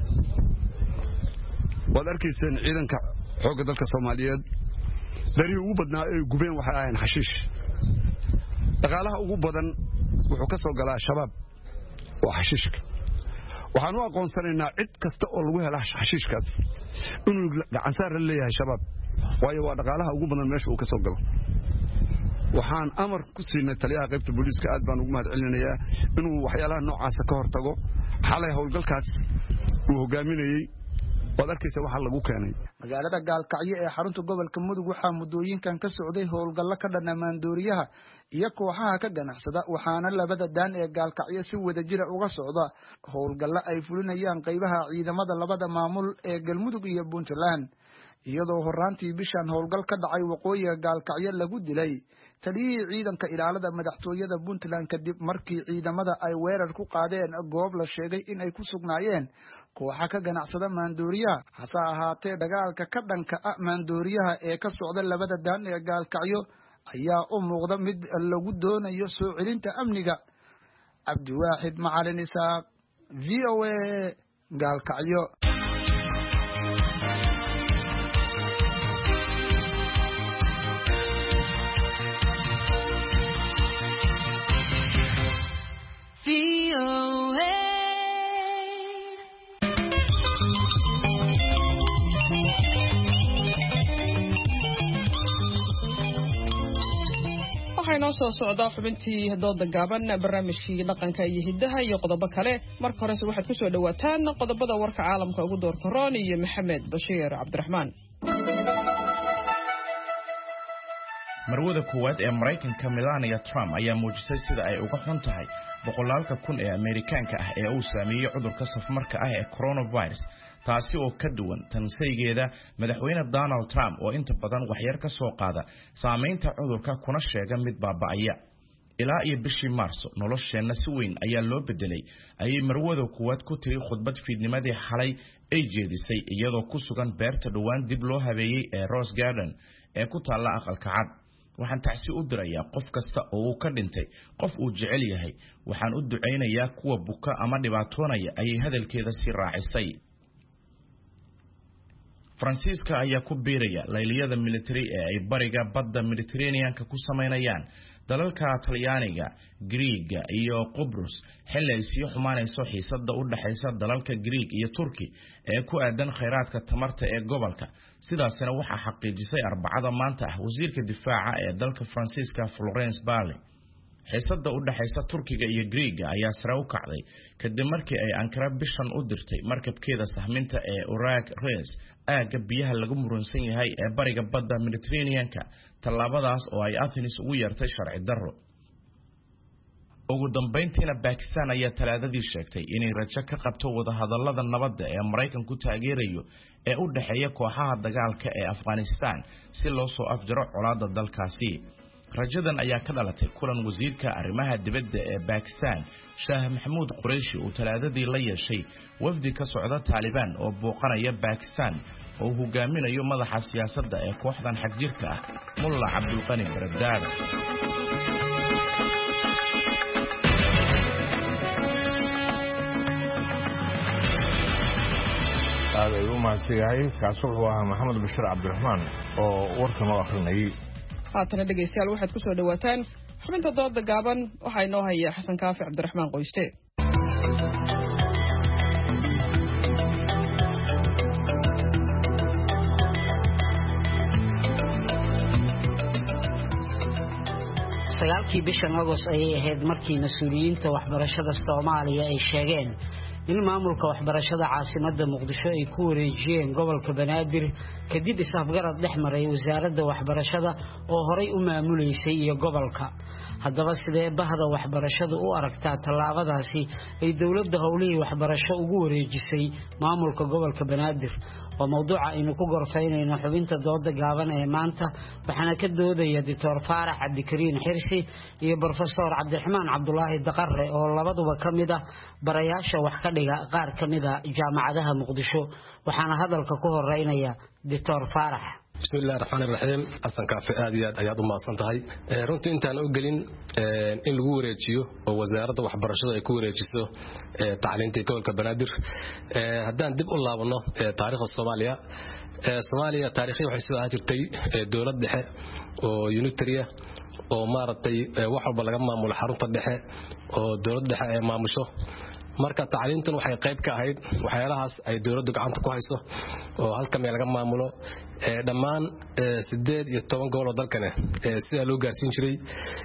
wad arkayseen ciidanka xoogga dalka Soomaaliyeed beerihii ugu badnaa ay gubeen waxay ahayn xashiish dhaqaalaha ugu badan wuxuu ka soo galaa shabaab waa xashiishka waxaan u aqoonsanaynaa cid kasta oo lagu helo xashiishkaas inuu gacan saar leeyahay shabaab waayo waa dhaqaalaha ugu badan meesha uu ka soo galo waxaan amar ku siinay taliyaha qaybta booliska aad baan ugu mahadcelinayaa inuu waxyaalaha noocaas ka hortago xalay howlgalkaas uu hogaaminayay wad arkaysa waxa lagu keenay magaalada Gaalkacyo ee xarunta gobolka Mudug waxaa muddooyinkan ka socday howlgallo ka dhan maandooriyaha iyo kooxaha ka ganacsada waxaana labada daan ee Gaalkacyo si wada jir uga socda howlgallo ay fulinayaan qaybaha ciidamada labada maamul ee Galmudug iyo Puntland iyadoo horaantii bishan howlgal ka dhacay waqooyiga Gaalkacyo lagu dilay taliyihii ciidanka ilaalada madaxtooyada Puntland kadib markii ciidamada ay weerar ku qaadeen goob la sheegay in ay ku sugnaayeen kooxa ka ganacsada maandooriyaha hase ahaatee dagaalka ka dhanka ah maandooriyaha ee ka socda labada daan ee Gaalkacyo ayaa u muuqda mid lagu doonayo soo celinta amniga Cabdiwaaxid Macalin Isaaq VOA Gaalkacyo waxay noo soo socdaa xubintii dooda gaaban barnaamijkii dhaqanka iyo hidaha iyo qodobo kale marka horese waxaad ku soo dhawaataan qodobada warka caalamka ugu doorka roon iyo maxamed bashiir cabdiraxmaan. marwada koowaad ee Mareykanka Melania Trump ayaa muujisay sida ay uga xun tahay boqolaalka kun ee Ameerikaanka ah ee uu saameeyay cudurka safmarka ah ee coronavirus, taasi oo ka duwan tan saygeeda madaxweyne Donald Trump oo inta badan waxyar ka soo qaada saameynta cudurka kuna sheega mid baaba'aya. ilaa iyo bishii Maarso nolosheena si weyn ayaa loo bedelay ayay marwada koowaad ku tiri khudbad fiidnimadii xalay ay jeedisay iyadoo ku sugan beerta dhawaan dib loo habeeyay ee Rose Garden ee ku taala aqalka cad. waxaan tacsi u dirayaa qof kasta oo uu ka dhintay qof uu jecel yahay, waxaan u duceynayaa kuwa buka ama dhibaatoonaya ayay hadalkeeda si raacisay. Francisca ayaa ku biiraya layliyada military ee ay bariga badda Mediterranean-ka ku sameynayaan dalalka Talyaaniga, Greega iyo Qobrus xilli ay sii xumaanayso xiisadda u dhaxaysa dalalka Greek iyo Turki ee ku aadan kheyraadka tamarta ee gobolka. sidaasna waxa xaqiijisay Arbacada maanta ah wasiirka difaaca ee dalka Francisca Florence Parly. xiisadda u dhaxaysa Turkiga iyo Greega ayaa sare u kacday kadib markii ay Ankara bishan u dirtay markabkeeda sahminta ee Iraq Reis aaga biyaha lagu muransan yahay ee bariga badda Mediterranean-ka, tallaabadaas oo ay Athens ugu yeertay sharci darro. ugu dambeyntiina Pakistan ayaa talaadadii sheegtay inay rajo ka qabto wadahadallada nabadda ee Mareykanku taageerayo ee u dhaxeeya kooxaha dagaalka ee Afghanistan si loo soo afjaro colaadda dalkaasi. rajadan ayaa ka dhalatay kulan wasiirka arrimaha dibadda ee Pakistan Shah Mahmood Qureshi uu talaadadii la yeeshay wafdi ka socda Taliban oo booqanaya Pakistan oo hogaaminayo madaxa siyaasadda ee kooxdan xagjirka ah Mullah Abdul Ghani Baradar. هذا يوم هالسياحي كاسوه محمد بشير عبد الرحمن ووركم آخرني. haatana dhegeystayaal waxaad ku soo dhawaataan xubinta dooda gaaban waxaa inoo haya Xasan Kaafi Cabdiraxmaan Qoyste. sagaalkii bishan Agost ayay ahayd markii mas'uuliyiinta waxbarashada Soomaaliya ay sheegeen in maamulka waxbarashada caasimadda Muqdisho ay ku wareejiyeen gobolka Banaadir kadib isafgarad dhexmaray wasaaradda waxbarashada oo horay u maamuleysay iyo gobolka. haddaba sidee bahda waxbarashadu u aragtaa tallaabadaasi ay dawladda howlihii waxbarasho ugu wareejisay maamulka gobolka Banaadir? oo mawduuca aynu ku gorfaynayno xubinta dooda gaaban ee maanta waxaana ka doodaya Dr. Faarax Cabdikariin Xirsi iyo Professor Cabdiraxmaan Cabdulaahi Daqare oo labaduba kamid ah barayaasha wax ka dhiga qaar kamid ah jaamacadaha Muqdisho. waxaana hadalka ku horeynaya Dr. Faarax. بسم الله الرحمن الرحيم. حسن كافي aad ayaad u maadsantahay. runtii intaan u gelin in lagu wareejiyo oo wasaaradda waxbarashada ay ku wareejiso tacliinta gobolka Banaadir. haddaan dib u laabano taariikhda Soomaaliya taariikhii waxay soo jirtay dawlad dhexe oo unitary oo maartay wax walba laga maamulo xarunta dhexe oo dawlad dhexe ay maamusho. marka tacliintan waxay qayb ka ahayd waxyaalahaas ay dawladdu gacanta ku hayso oo halka meel laga maamulo dhammaan 18 gobol oo dalkan sida loo gaarsiin jiray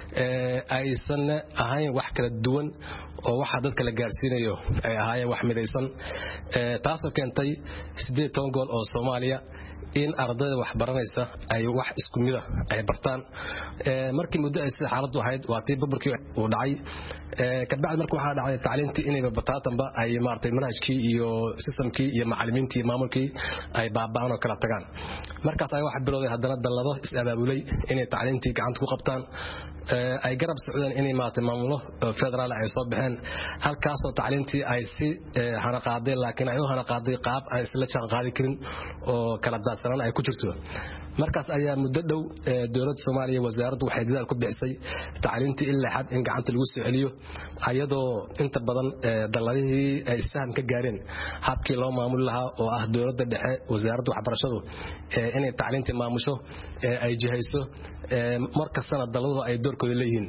aysan ahayn wax kala duwan oo waxa dadka la gaarsiinayo ay ahaayeen wax midaysan taasoo keentay 18 gobol oo Soomaaliya in ardayda wax baranaysa ay wax isku mid ah ay bartaan. markii muddo ay xaaladdu ahayd waa tii burburkii uu dhacay ka bacd markii waxa dhacay tacliintii inay bataatanba ay maartay manhajkii iyo systemkii iyo macallimiintii maamulkii ay baaba'aan oo kala tagaan. markaas ay wax bilowday haddana dallado is abaabulay inay tacliintii gacanta ku qabtaan ay garab socdeen inay maartay maamulo federaal ay soo baxeen halkaas oo tacliintii ay si hana qaaday laakiin ay u hana qaaday qaab ay isla jaan qaadi karin oo kala daadsan ay ku jirto. markaas ayaa muddo dhow dawladda Soomaaliya wasaaraddu waxay dadaal ku bixisay tacliintii ilaa xad in gacanta lagu soo celiyo ayadoo inta badan dalladihii ay saham ka gaareen habkii loo maamul lahaa oo ah dawladda dhexe wasaaradda waxbarashadu inay tacliintii maamusho ay jihayso markastana dalladuhu ay doorkooda leeyihiin.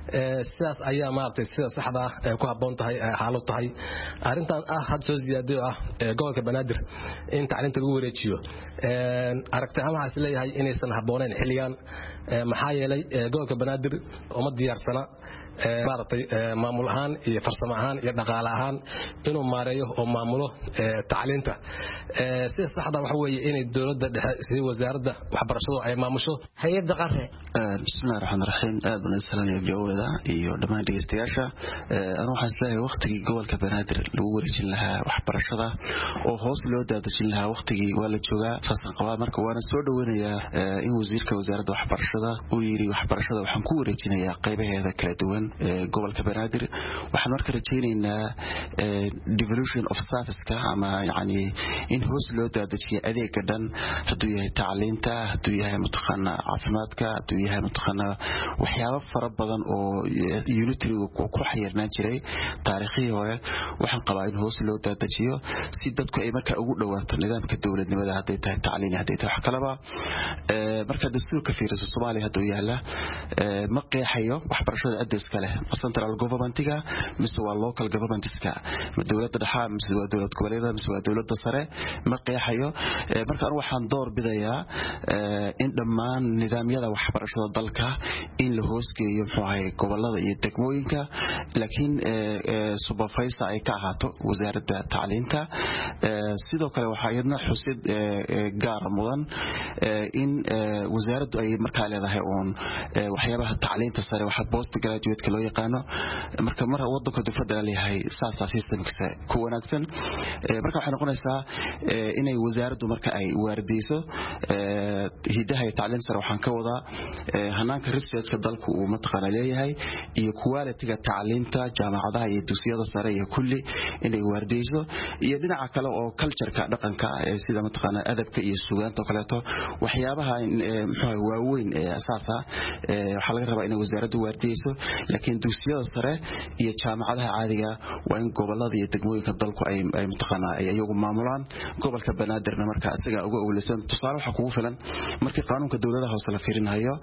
sidaas ayaa maartay sida saxda ah ku haboon tahay xaalad tahay arintan had soo ziyaado gobolka Banaadir in tacliinta lagu wareejiyo aragtay ama waxa leeyahay inaysan habooneen xilligan maxaa yeelay gobolka Banaadir uma diyaarsana maartay maamul ahaan iyo farsamo ahaan iyo dhaqaale ahaan inuu maareeyo oo maamulo tacliinta sida saxda waxa weeye inay dawladda dhexe sida wasaaradda waxbarashada ay maamusho hay'adda qarre bismillaahir rahmaanir rahiim aad baan salaamay jawada iyo dhammaan dhageystayaasha anu waxaan isleeyahay waqtigii gobolka Banaadir lagu wareejin lahaa waxbarashada oo hoos loo daadajin lahaa waqtigii waa la joogaa faasan qabaa marka waana soo dhaweynayaa in wasiirka wasaaradda waxbarashada uu yiri waxbarashada waxaan ku wareejinayaa qaybaheeda kala duwan gobolka Banaadir waxaan markaa rajaynaynaa devolution of service-ka ama yani in hoos loo daadajiyo adeegga dhan haduu yahay tacliinta haduu yahay mutaqana caafimaadka haduu yahay mutaqana waxyaabo fara badan oo unitary ku xayirnaan jiray taariikhii hore waxaan qabaa in hoos loo daadajiyo si dadku ay markaa ugu dhawaato nidaamka dawladnimada haday tahay tacliin haday tahay wax kalaba marka dastuurka fiiriso Soomaaliya haduu yaala ma qeexayo waxbarashada adeeska leh central government-ga mise waa local government-ka dawladda dhexe mise waa dawlad goboleedyada mise waa dawladda sare ma qeexayo marka aan waxaan door bidayaa in dhammaan nidaamyada waxbarashada dalka in la hoos geeyo muxuu ahay gobolada iyo degmooyinka laakiin supervisor ay ka ahaato wasaaradda tacliinta sidoo kale waxa iyadna xusid gaar mudan in wasaaraddu ay markaa leedahay oon waxyaabaha tacliinta sare waxa post graduate loo yaqaano marka mar wadanka dufadda leeyahay saasa systemkiisa ku wanaagsan marka waxa noqonaysaa inay wasaaraddu marka ay waardiyso hidaha iyo tacliin sare waxaan ka wadaa hanaanka research-ka dalku uu mataqaana leeyahay iyo quality-ga tacliinta jaamacadaha iyo dugsiyada sare iyo kulli inay waardiyso iyo dhinaca kale oo culture-ka dhaqanka sida mataqaana adabka iyo suugaanta kale waxyaabaha muxuu waaweyn asaasa waxa laga rabaa in wasaaraddu waardiyso laakiin dugsiyada sare iyo jaamacadaha caadiga waa in gobolada iyo degmooyinka dalku ay mataqaana ay iyagu maamulaan gobolka Banaadirna marka isaga ugu awlaysan tusaale waxa kugu filan markii qaanuunka dawladaha hoose la fiirinayo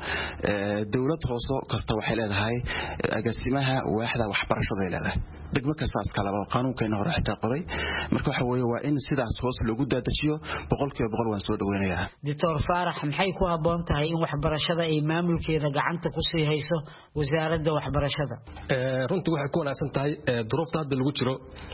dawlad hoose kasta waxay leedahay agaasimaha waaxda waxbarashada ay leedahay degmo kastaas kala qaanuunkeena hore xitaa qoray marka waxa weeye waa in sidaas hoos loogu daadajiyo 100% waan soo dhaweynayaa Dr. Faarax maxay ku haboon tahay in waxbarashada ay maamulkeeda gacanta ku sii hayso wasaaradda waxbarashada runtii waxay ku wanaagsan tahay duruufta hadda lagu jiro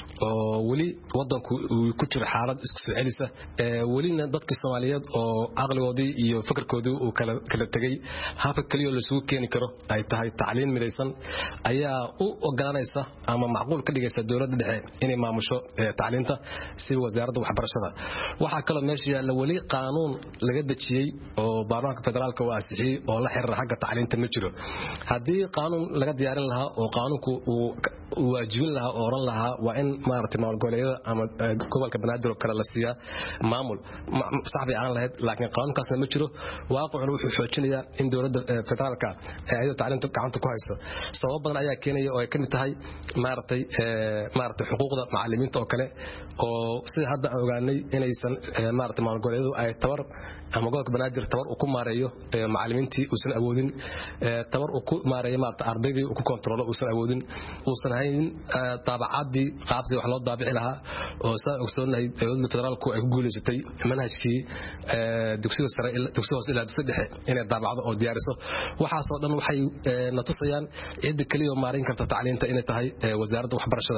oo wali wadanku uu ku jiro xaalad isku soo celisa walina dadka Soomaaliyeed oo aqligoodii iyo fikirkoodii uu kala tagay habka kaliya la soo keeni karo ay tahay tacliin midaysan ayaa u ogaanaysa ama macquul ka dhigaysa dawladda dhexe inay maamusho tacliinta si wasaaradda waxbarashada waxa kale meesha yaala wali qaanuun laga dajiyay oo baarlamaanka federaalka waa ansixiyay oo la xiriira xagga tacliinta ma jiro hadii qaanuun laga diyaarin lahaa oo qaanuunku uu waajibin lahaa oo oran lahaa waa in maartay maamul goboleedyada ama gobolka Banaadir oo kale la siiya maamul saxbi aan lahayd laakiin qaanuunkaasna ma jiro waaqicuna wuxuu xoojinayaa in dawladda federaalka ay tacliinta gacanta ku hayso sabab badan ayaa keenaya oo ay ka mid tahay maartay xuquuqda macallimiinta oo kale oo sida hadda ogaanay inaysan maartay maamul goboleedyadu ay tabar ama gobolka Banaadir tabar uu ku maareeyo macallimiintii uusan awoodin tabar uu ku maareeyo maartay ardaydii uu ku kontrolo uusan awoodin uusan hayn taabacadii qaabsi wax loo daabici lahaa oo saa ogsoonahay dawladda federaalku ay ku guuleysatay manhajkii dugsiga sare dugsiga hoose ilaa dugsiga dhexe inay daabacdo oo diyaariso waxaas oo dhan waxay na tusayaan cid kaliya oo maareyn karta tacliinta inay tahay wasaaradda waxbarashada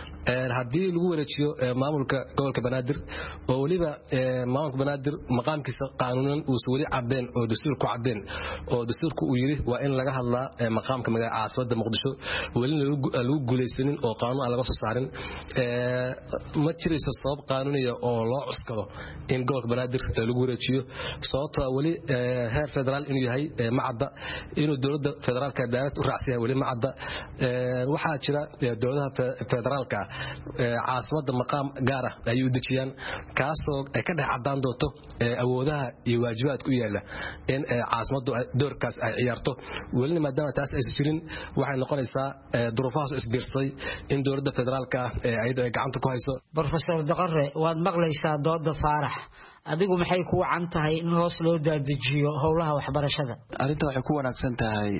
hadii lagu wareejiyo maamulka gobolka Banaadir oo waliba maamulka Banaadir maqaamkiisa qaanuunan uu soo wali cadeen oo dastuurku cadeen oo dastuurku uu yiri waa in laga hadlaa maqaamka magaalada caasimada Muqdisho wali lagu guuleysanin oo qaanuun aan laga soo saarin ma jirayso sabab qaanuuniya oo loo cuskado in gobolka Banaadir lagu wareejiyo sababtoo wali heer federaal inuu yahay macadda inuu dawladda federaalka daarad u raacsiyaa wali macadda waxa jira dawladaha federaalka caasimada maqaam gaar ah ay u dejiyaan kaasoo ay ka dhex cadaan doonto awoodaha iyo waajibaadka u yaala in caasimadu doorkaas ay ciyaarto wali maadaama taas ay jirin waxay noqonaysaa duruufahaas isbiirsay in dawladda federaalka ay gacanta ku hayso Professor Daqare waad maqlaysaa dooda Faarax adigu maxay ku wacan tahay in hoos loo daadajiyo howlaha waxbarashada arinta waxay ku wanaagsan tahay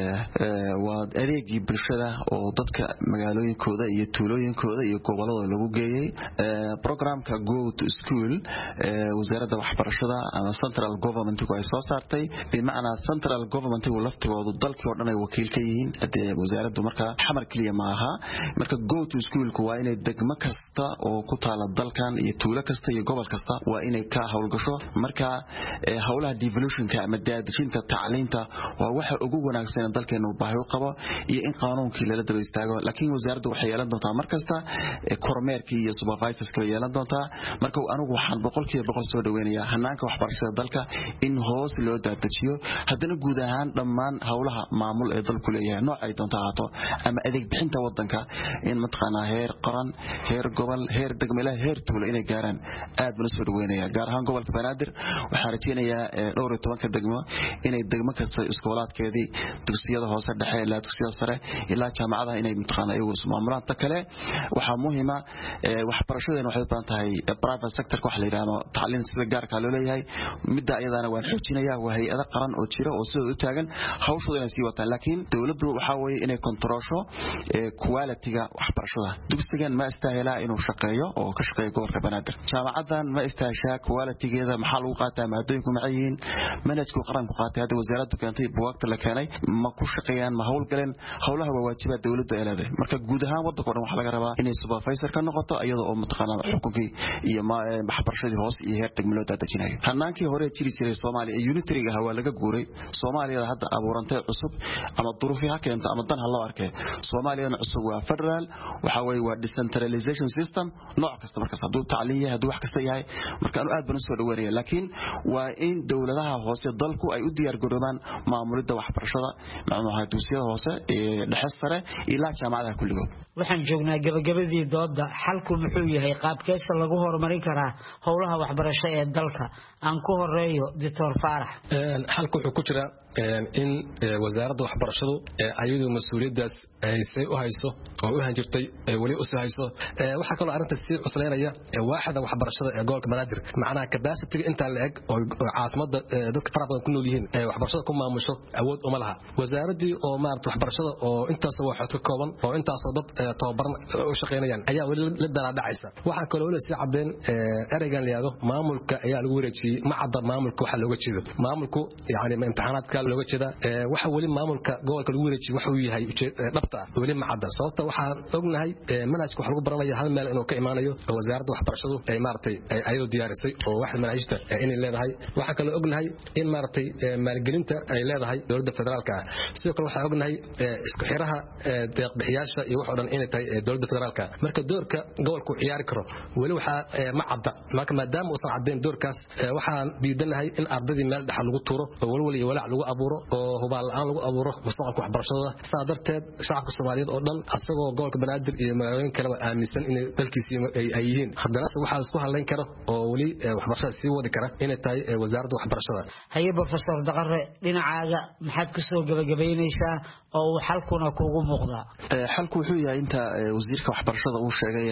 waa adeegii bulshada oo dadka magaalooyinkooda iyo tuulooyinkooda iyo goboladooda lagu geeyay programka Go to School wasaaradda waxbarashada ama central government ay soo saartay bimacna central government uu laftigoodu dalkii oo dhan ay wakiil ka yihiin wasaaraddu marka xamar kaliya ma aha marka Go to School ku waa inay degmo kasta oo ku taala dalkan iyo tuulo kasta iyo gobol kasta waa inay ka hawlgasho marka hawlaha devolutionka ama daadajinta tacliinta waa waxa ugu wanaagsan dalkeena u baahi u qabo iyo in qaanuunkii la daba istaago laakiin wasaaraddu waxay yeelan doontaa markasta kormeerkii iyo supervisors kala yeelan doontaa marka anigu waxaan 100% soo dhaweynayaa hanaanka waxbarashada dalka in hoos loo daadajiyo haddana guud ahaan dhammaan hawlaha maamul ee dalku leeyahay nooc ay doonto ahaato ama adeeg bixinta wadanka in matqana heer qaran heer gobol heer degmele heer tuulo inay gaaraan aad baan soo dhaweynayaa gaar ahaan gobolka Banaadir waxaan rajeynayaa dhowr iyo 10 degmo inay degmo kasta iskoolaadkeedii dugsiyada hoose dhexe ilaa dugsiyada sare ilaa jaamacadaha inay matqana ay u maamulaan ta kale waxa muhiim ah waxbarashadeena waxay u baahan tahay private sector wax la yiraahdo tacliin sida gaarka loo leeyahay midda ayadana waan xoojinayaa waa hay'ado qaran oo jira oo sidoo u taagan hawshooda inay sii wataan laakiin dawladdu waxa weeye inay kontrolsho quality-ga waxbarashada dugsigan ma istaahilaa inuu shaqeeyo oo ka shaqeeyo gobolka Banaadir jaamacadan ma istaahashaa quality-geeda maxaa lagu qaataa maadooyinku maxay yihiin manhajku qaranku qaatay hadda wasaaraddu keentay buugta la keenay ma ku shaqeeyaan ma hawl galeen hawlaha waa waajibaad dawladdu ay leedahay marka guud ahaan wadanka oo dhan waxa laga rabaa inay supervisor ka noqoto iyadoo oo matqana xukunkii iyo waxbarashadii hoos iyo heer degmada daadajinayo hanaankii hore jiri jiray Soomaaliya unitary-ga waa laga guuray Soomaaliya hadda abuurantay cusub ama duruufi ha keento ama dan hal arkay Soomaaliya cusub waa federal waxa way waa decentralization system nooc kasta marka haduu tacliin haduu wax kasta yahay marka aanu aad baan soo dhaweeyaa laakiin waa in dawladaha hoose dalku ay u diyaar garoobaan maamulida waxbarashada macnaha dugsiyada hoose ee dhexe sare ilaa jaamacadaha kulligood waxaan joognaa gabagabadii dooda xalku muxuu yahay qaabkeesa lagu horumarin karaa howlaha waxbarasho ee dalka aan ku horeeyo Dr. Faarax xalku wuxuu ku jira in wasaaradda waxbarashadu ayadu mas'uuliyadaas ay say u hayso oo u hanjirtay wali u soo hayso waxa kale arinta si cusleynaya waaxda waxbarashada ee gobolka Banaadir macnaha capacity inta la eg oo caasimada dadka farabadan ku nool yihiin waxbarashada ku maamusho awood uma laha wasaaradii oo maarta waxbarashada oo intaas wax ka kooban oo intaas dad tababaran u shaqeynayaan ayaa wali la daraadacaysa waxa kale oo la sii cadeen ereygan liyaado maamulka ayaa lagu wareejiyay ma cadda maamulka waxa looga jeedo maamulku yaani imtixaanaadka looga jeeda waxa wali maamulka gobolka lagu wareejiyay waxa uu yahay dhabta wali ma cadda sababta waxaan ognahay manhajka wax lagu baranayo hal meel inuu ka imaanayo wasaaradda waxbarashadu ay maartay ayadu diyaarisay oo wax manhajta inay leedahay waxa kale ognahay in maartay maalgelinta ay leedahay dawladda federaalka sidoo kale waxa ognahay isku xiraha deeq bixiyaasha iyo wax oo dhan inay tahay dawladda federaalka marka doorka gobolku ciyaari karo wali waxa ma cadda marka maadaama uu san cadeen doorkaas waxaan diidanahay in ardadii meel dhaxal lagu tuuro oo walwal iyo walaac lagu abuuro oo hubaal aan lagu abuuro mustaqbalka waxbarashada saadarteed shacabka Soomaaliyeed oo dhan asagoo gobolka Banaadir iyo magaalooyinka kale aaminsan in dalkiisa ay yihiin haddana waxa isku haleyn karo oo wali waxbarashada sii wadi kara inay tahay wasaaradda waxbarashada haye professor Daqare dhinacaaga maxaad ku soo gabagabeynaysaa oo xalkuna kuugu muuqda xalku wuxuu yahay inta wasiirka waxbarashada uu sheegay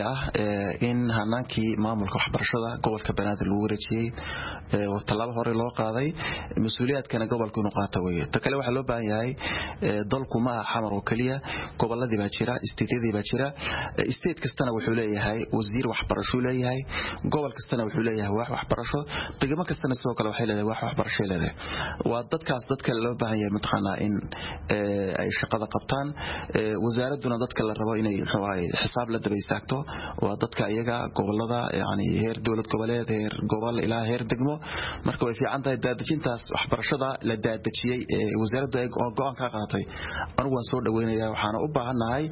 in hanaankii maamulka waxbarashada gobolka Banaadir lagu wareejiyay talaabo hore loo qaaday mas'uuliyadkana gobolku inuu qaato weeye ta kale waxa loo baahan yahay dalku ma xamar oo kaliya goboladii baa jira isteedadii baa jira isteed kastana wuxuu leeyahay wasiir waxbarasho leeyahay gobol kastana wuxuu leeyahay wax waxbarasho degmo kastana sidoo kale waxay leedahay wax waxbarasho leedahay waa dadkaas dadka loo baahan yahay matqana in ay shaqada qabtaan wasaaraduna dadka la rabo inay xisaab la daba istaagto waa dadka iyaga gobolada yani heer dawlad goboleed heer gobol ilaa heer degmo marka way fiican tahay daadajintaas waxbarashada la daadajiyay wasaaradda go'aan ka qaadatay anigu waan soo dhaweynayaa waxaan u baahanahay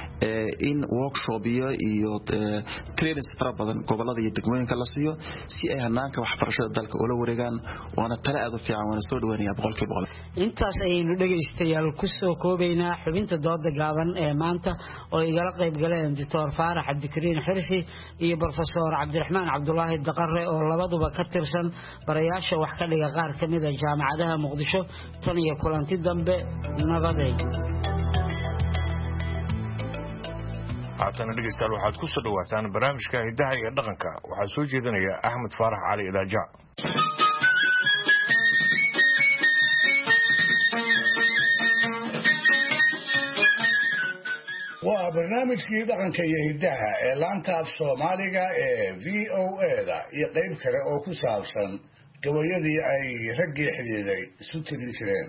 in workshop iyo trainings fara badan gobolada iyo degmooyinka la siiyo si ay hanaanka waxbarashada dalka ula wareegaan waana tala aad u fiican waana soo dhaweynayaa 100% intaas ayaynu dhageystayaal ku soo koobaynaa xubinta dooda gaaban ee maanta oo igala qayb galeen Dr. Faarax Cabdikariin Xirsi iyo Professor Cabdiraxmaan Cabdullaahi Daqare oo labaduba ka tirsan barayaasha wax ka dhiga qaar kamid ah jaamacadaha Muqdisho tan iyo kulanti dambe nabadeed haatana dhegeystayaal waxaad ku soo dhawaataan barnaamijka hidaha iyo dhaqanka waxaa soo jeedinaya axmed faarax cali idaaja. waa barnaamijkii dhaqanka iyo hidaha ee laanta af soomaaliga ee VOA-da iyo qayb kale oo ku saabsan gabayadii ay raggii xidhiiday isu tirin jireen.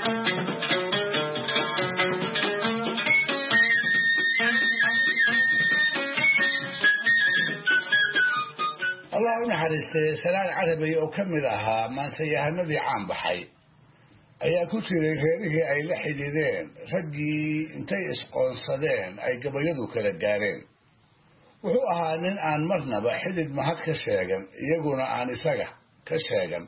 allah u naxariistay salaan carabi oo ka mid ahaa maansayahanadii caan baxay ayaa ku jiray reerihii ay la xidhiideen raggii intay isqoonsadeen ay gabayadu kala gaareen. wuxuu ahaa nin aan marnaba xidid mahad ka sheegan iyaguna aan isaga ka sheegan.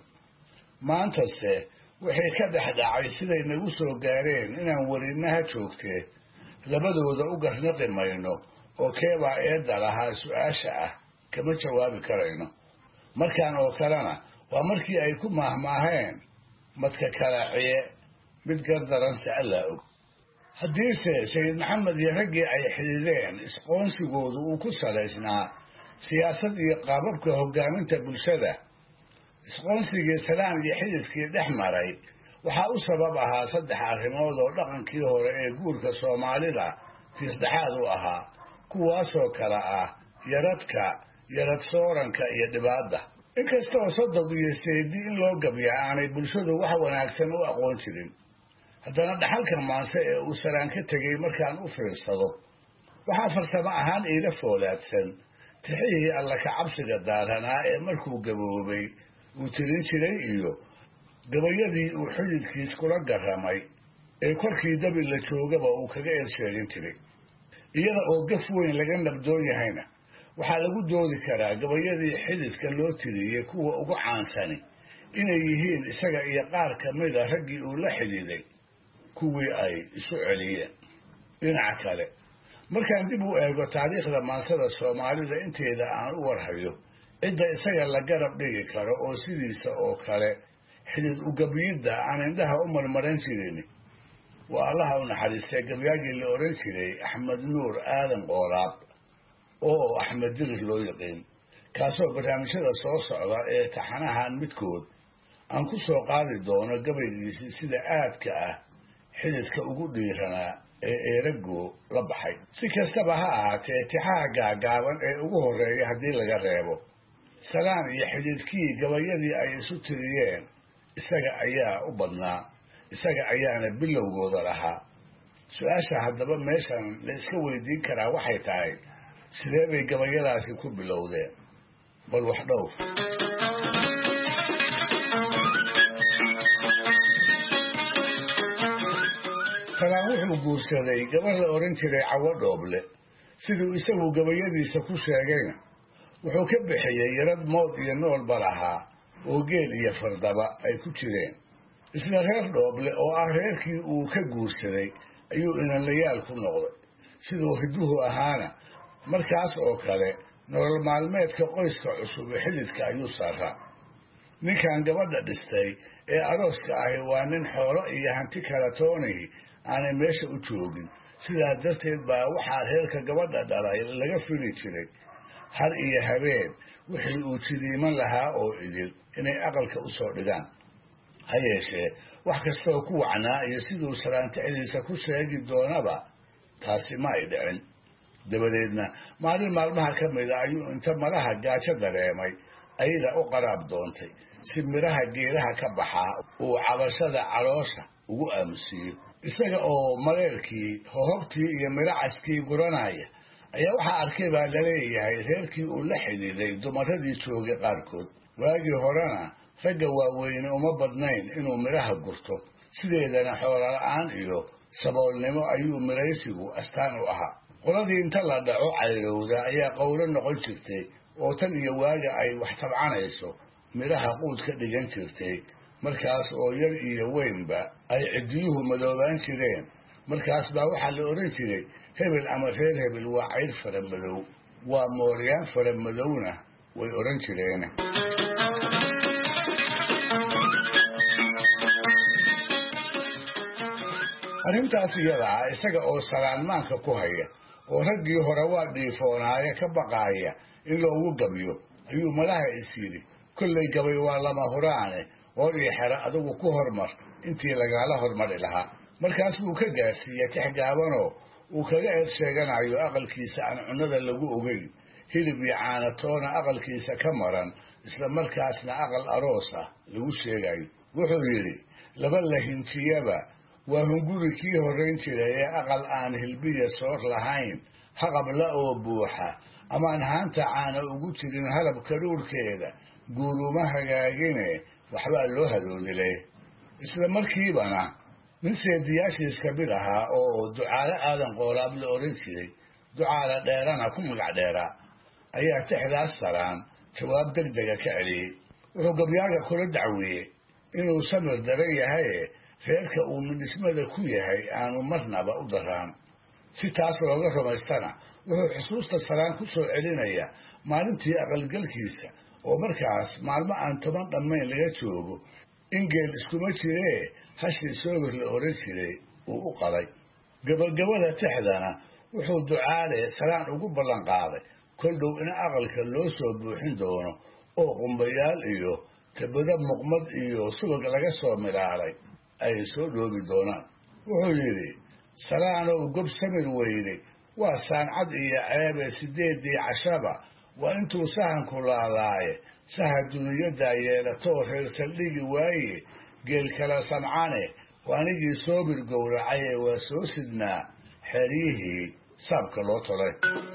maantase waxay ka dhex dhacay siday nagu soo gaareen inaan welinaha joogtee labadooda u garnaqi mayno oo keebaa eedda lahaa su-aasha ah kama jawaabi karayno. markaan oo kalena waa markii ay ku maahmaaheen madka kalaaciye mid gardaranse allaa og. haddiise sayid maxamed iyo raggii ay xidhiideen isqoonsigoodu uu ku salaysnaa siyaasad iyo qaababka hoggaaminta bulshada, isqoonsigii salaan iyo xididkii dhex maray waxaa u sabab ahaa 3 arrimood oo dhaqankii hore ee guurka soomaalida tiisdhexaad u ahaa, kuwaasoo kala ah yaradka, yarad sooranka iyo dhibaadda. inkastoo sodog iyo seedi in loo gabya aanay bulshadu wax wanaagsan u aqoon jirin, haddana dhaxalka maanse ee uu salaan ka tegey markaan u fiirsado waxaa farsamo ahaan iila foolaadsan tixihii alla ka cabsiga daaranaa ee markuu gaboobay uu tirin jiray iyo gabayadii uu xididkiis kula garamay ee korkii dabi la joogaba uu kaga eedsheegin jiray. iyada oo gaf weyn laga nabdoon yahayna waxaa lagu doodi karaa gabayadii xididka loo tiriyey kuwa ugu caansani inay yihiin isaga iyo qaar ka mida raggii uu la xidhiiday kuwii ay isu celiyeen. dhinaca kale markaan dib u eego taariikhda maansada soomaalida inteeda aan u warhayo, cidda isaga la garab dhigi karo oo sidiisa oo kale xidid ugabiyidda aan indhaha u marmaran jirin waa allaha u naxariistay gabyaagii la odhan jiray axmed nuur aadan qoolaab oo axmed dirir loo yaqiin, kaasoo barnaamijyada soo socda ee taxanahan midkood aan ku soo qaadi doono gabaygiisii sida aadka ah xididka ugu dhiiranaa ee eerago la baxay. si kastaba ha ahaatee tixaha gaagaaban ee ugu horreeya haddii laga reebo salaan iyo xididkii gabayadii ay isu tiriyeen isaga ayaa u badnaa, isaga ayaana bilowgooda lahaa. su-aasha haddaba meeshan la iska weydiin karaa waxay tahay, sidee bay gabayadaasi ku bilowdeen? bal wax dhowr. salaan wuxuu guursaday gabar la odhan jiray cawo dhooble. siduu isagu gabayadiisa ku sheegayna wuxuu ka bixiyey yarad mood iyo noolba lahaa oo geel iyo fardaba ay ku jireen. isla reer dhooble oo ah reerkii uu ka guursaday ayuu inanlayaal ku noqday. siduu hiduhu ahaana markaas oo kale nolol maalmeedka qoyska cusub ee xididka ayuu saaraa. ninkan gabadha dhistay ee arooska ahi waa nin xoolo iyo hanti kala toonay aanay meesha u joogin. sidaa darteed baa waxaa reerka gabadha dhalay laga fili jiray har iyo habeen wixii uu jidiiman lahaa oo idil inay aqalka u soo dhigaan. ha yeeshee wax kastoo ku wacnaa iyo siduu salaantixdiisa ku sheegi doonaba taasi ma ay dhicin. dabadeedna maalin maalmaha ka mida ayuu inta malaha gaajo dareemay ayada u qaraab doontay si midhaha geedaha ka baxaa uu cabashada caloosha ugu aamusiiyo. isaga oo mareerkii hohobtii iyo midhacaskii guranaya ayaa waxaa arkay baa laleeyahay reerkii uu la xidhiiday dumaradii joogay qaarkood. waagii horena ragga waaweyne uma badnayn inuu midhaha gurto, sideedana xoolola'aan iyo saboolnimo ayuu midhaysigu astaan u ahaa. qoladii inta la dhaco cayrowda ayaa qowlo noqon jirtay oo tan iyo waaga ay wax tabcanayso midhaha quud ka dhigan jirtay. markaas oo yar iyo weynba ay ciddiyuhu madoobaan jireen. markaas baa waxaa la odhan jiray hebel ama reer hebel waa cayr fara madow, waa mooryaan fara madowna way odhan jireen. arrintaas iyada ah isaga oo salaanmaanka ku haya oo raggii hore waa dhiifoonaaye ka baqaaya in loogu gabyo ayuu malaha is yidhi kollay gabay waa lama huraane oo ii xera adigu ku hormar intii lagaala hormari lahaa markaas buu ka gaarsiiyey tix gaabanoo uu kaga eed sheeganayo aqalkiisa aan cunnada lagu ogeyn hilib iyo caanatoona aqalkiisa ka maran isla markaasna aqal aroos ah lagu sheegayo wuxuu yidhi laba la hinjiyaba waa hunguri kii horrayn jiray ee aqal aan hilbiya soor lahayn haqabla oo buuxa amaan haanta caana ugu jirin halab karuurkeeda guuruma hagaagine waxbaa loo hadoodile isla markiibana nin seediyaashiis ka mid ahaa oo ducaale aadan qoolaab la odhan jiray ducaale dheerana ku magac dheeraa ayaa tixdaas saraan jawaab degdega ka celiyey wuxuu gabyaaga kula dacweeyey inuu samir daran yahaye reerka uu midhismada ku yahay aanu marnaba u daraan si taas looga rumaystana wuxuu xusuusta saraan ku soo celinaya maalintii aqalgalkiisa oo markaas maalmo aan 10 dhammayn laga joogo in geel iskuma jiree hashii soobir la odhan jiray uu u qalay gabagabada tixdana wuxuu ducaale saraan ugu ballan qaaday kol dhow in aqalka loo soo buuxin doono oo qumbayaal iyo tabada muqmad iyo subag laga soo milaalay ay soo dhoobi doonaan wuxuu yidhi salaanow gob samir weyne waa saancad iyo ceebe 8 cashaba waa intuu sahanku laalaaye saha duniyada yeelato reer saldhigi waaye geel kala samcane waanigii soobir gowracaye waa soo sidnaa xeryihii saabka loo tolay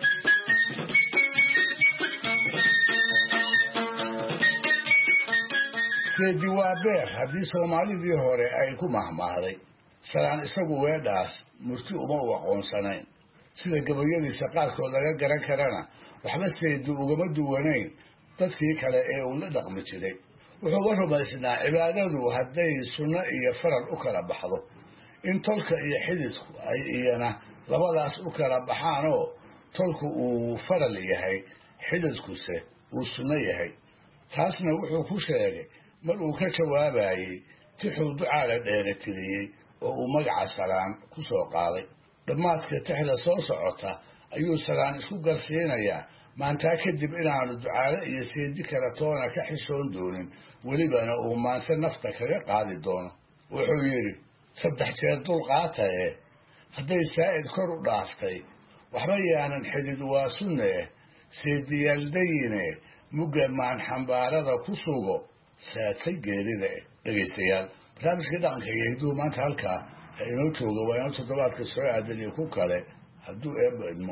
seedi waa beer haddii soomaalidii hore ay ku mahmahday salaan isagu weedhaas murti uma u aqoonsanayn sida gabayadiisa qaarkood laga garan karana waxba seedi ugama duwanayn dadkii kale ee uu la dhaqmi jiray wuxuuba rumaysnaa cibaadadu hadday sunno iyo faral u kala baxdo in tolka iyo xididku ay iyana labadaas u kala baxaanoo tolku uu faral yahay xididkuse uu sunno yahay taasna wuxuu ku sheegay mar uu ka jawaabayey tixuu ducaale dheeratiriyey oo uu magaca salaan ku soo qaaday dhammaadka tixda soo socota ayuu salaan isku garsiinayaa maantaa kadib inaanu ducaale iyo seedi kale toona ka xishoon doonin welibana uu maanse nafta kaga qaadi doono wuxuu yidhi 3 jeer dulqaataye hadday saa'id kor u dhaaftay waxba yaanan xidid waa sunnee seediyaaldayine mugga maan xambaarada ku sugo saadsay geerida dhegaystayaal barnaamijkii dhaqanka iyo hiduhu maanta halkaa inoo jooga waa inoo toddobaadka soo aadan iyo ku kale hadduu eebba idmo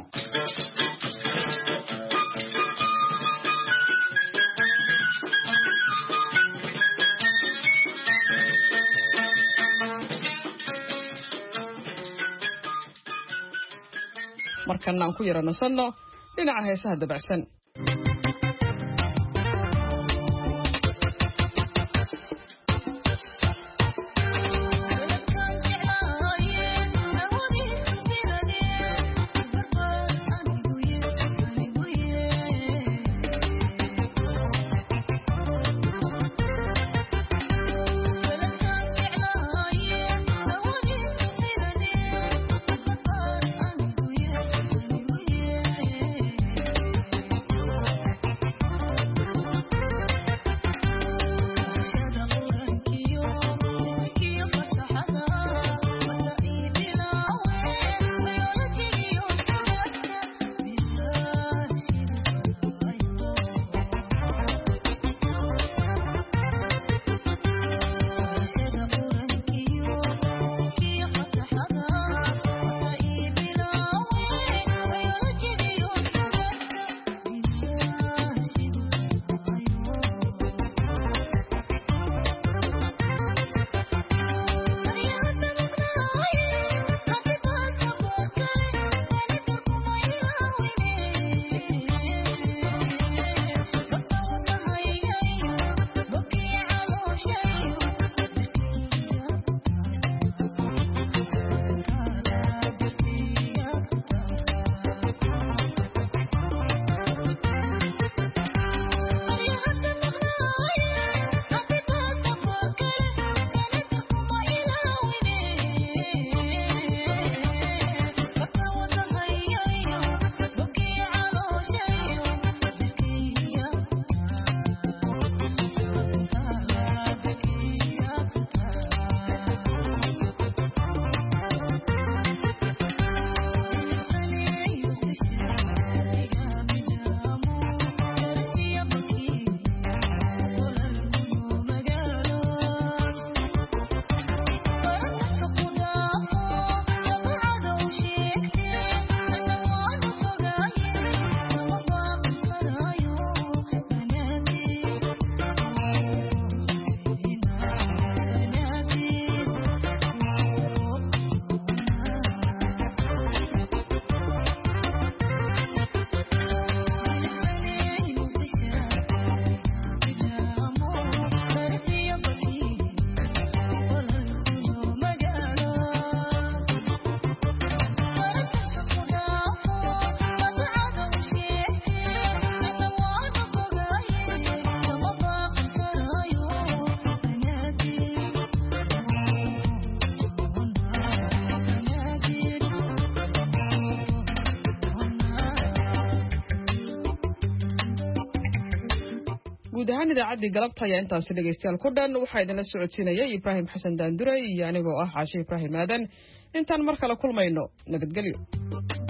markana aan ku yara nasanno dhinaca heesaha dabacsan guud ahaan idaacaddii galabta ayaa intaasi dhegaystayaal ku dhan waxaa idinla socodsiinayay Ibraahim Xasan Daandure iyo anigoo ah Caashe Ibraahim Aadan intaan mar kale kulmayno nabadgelyo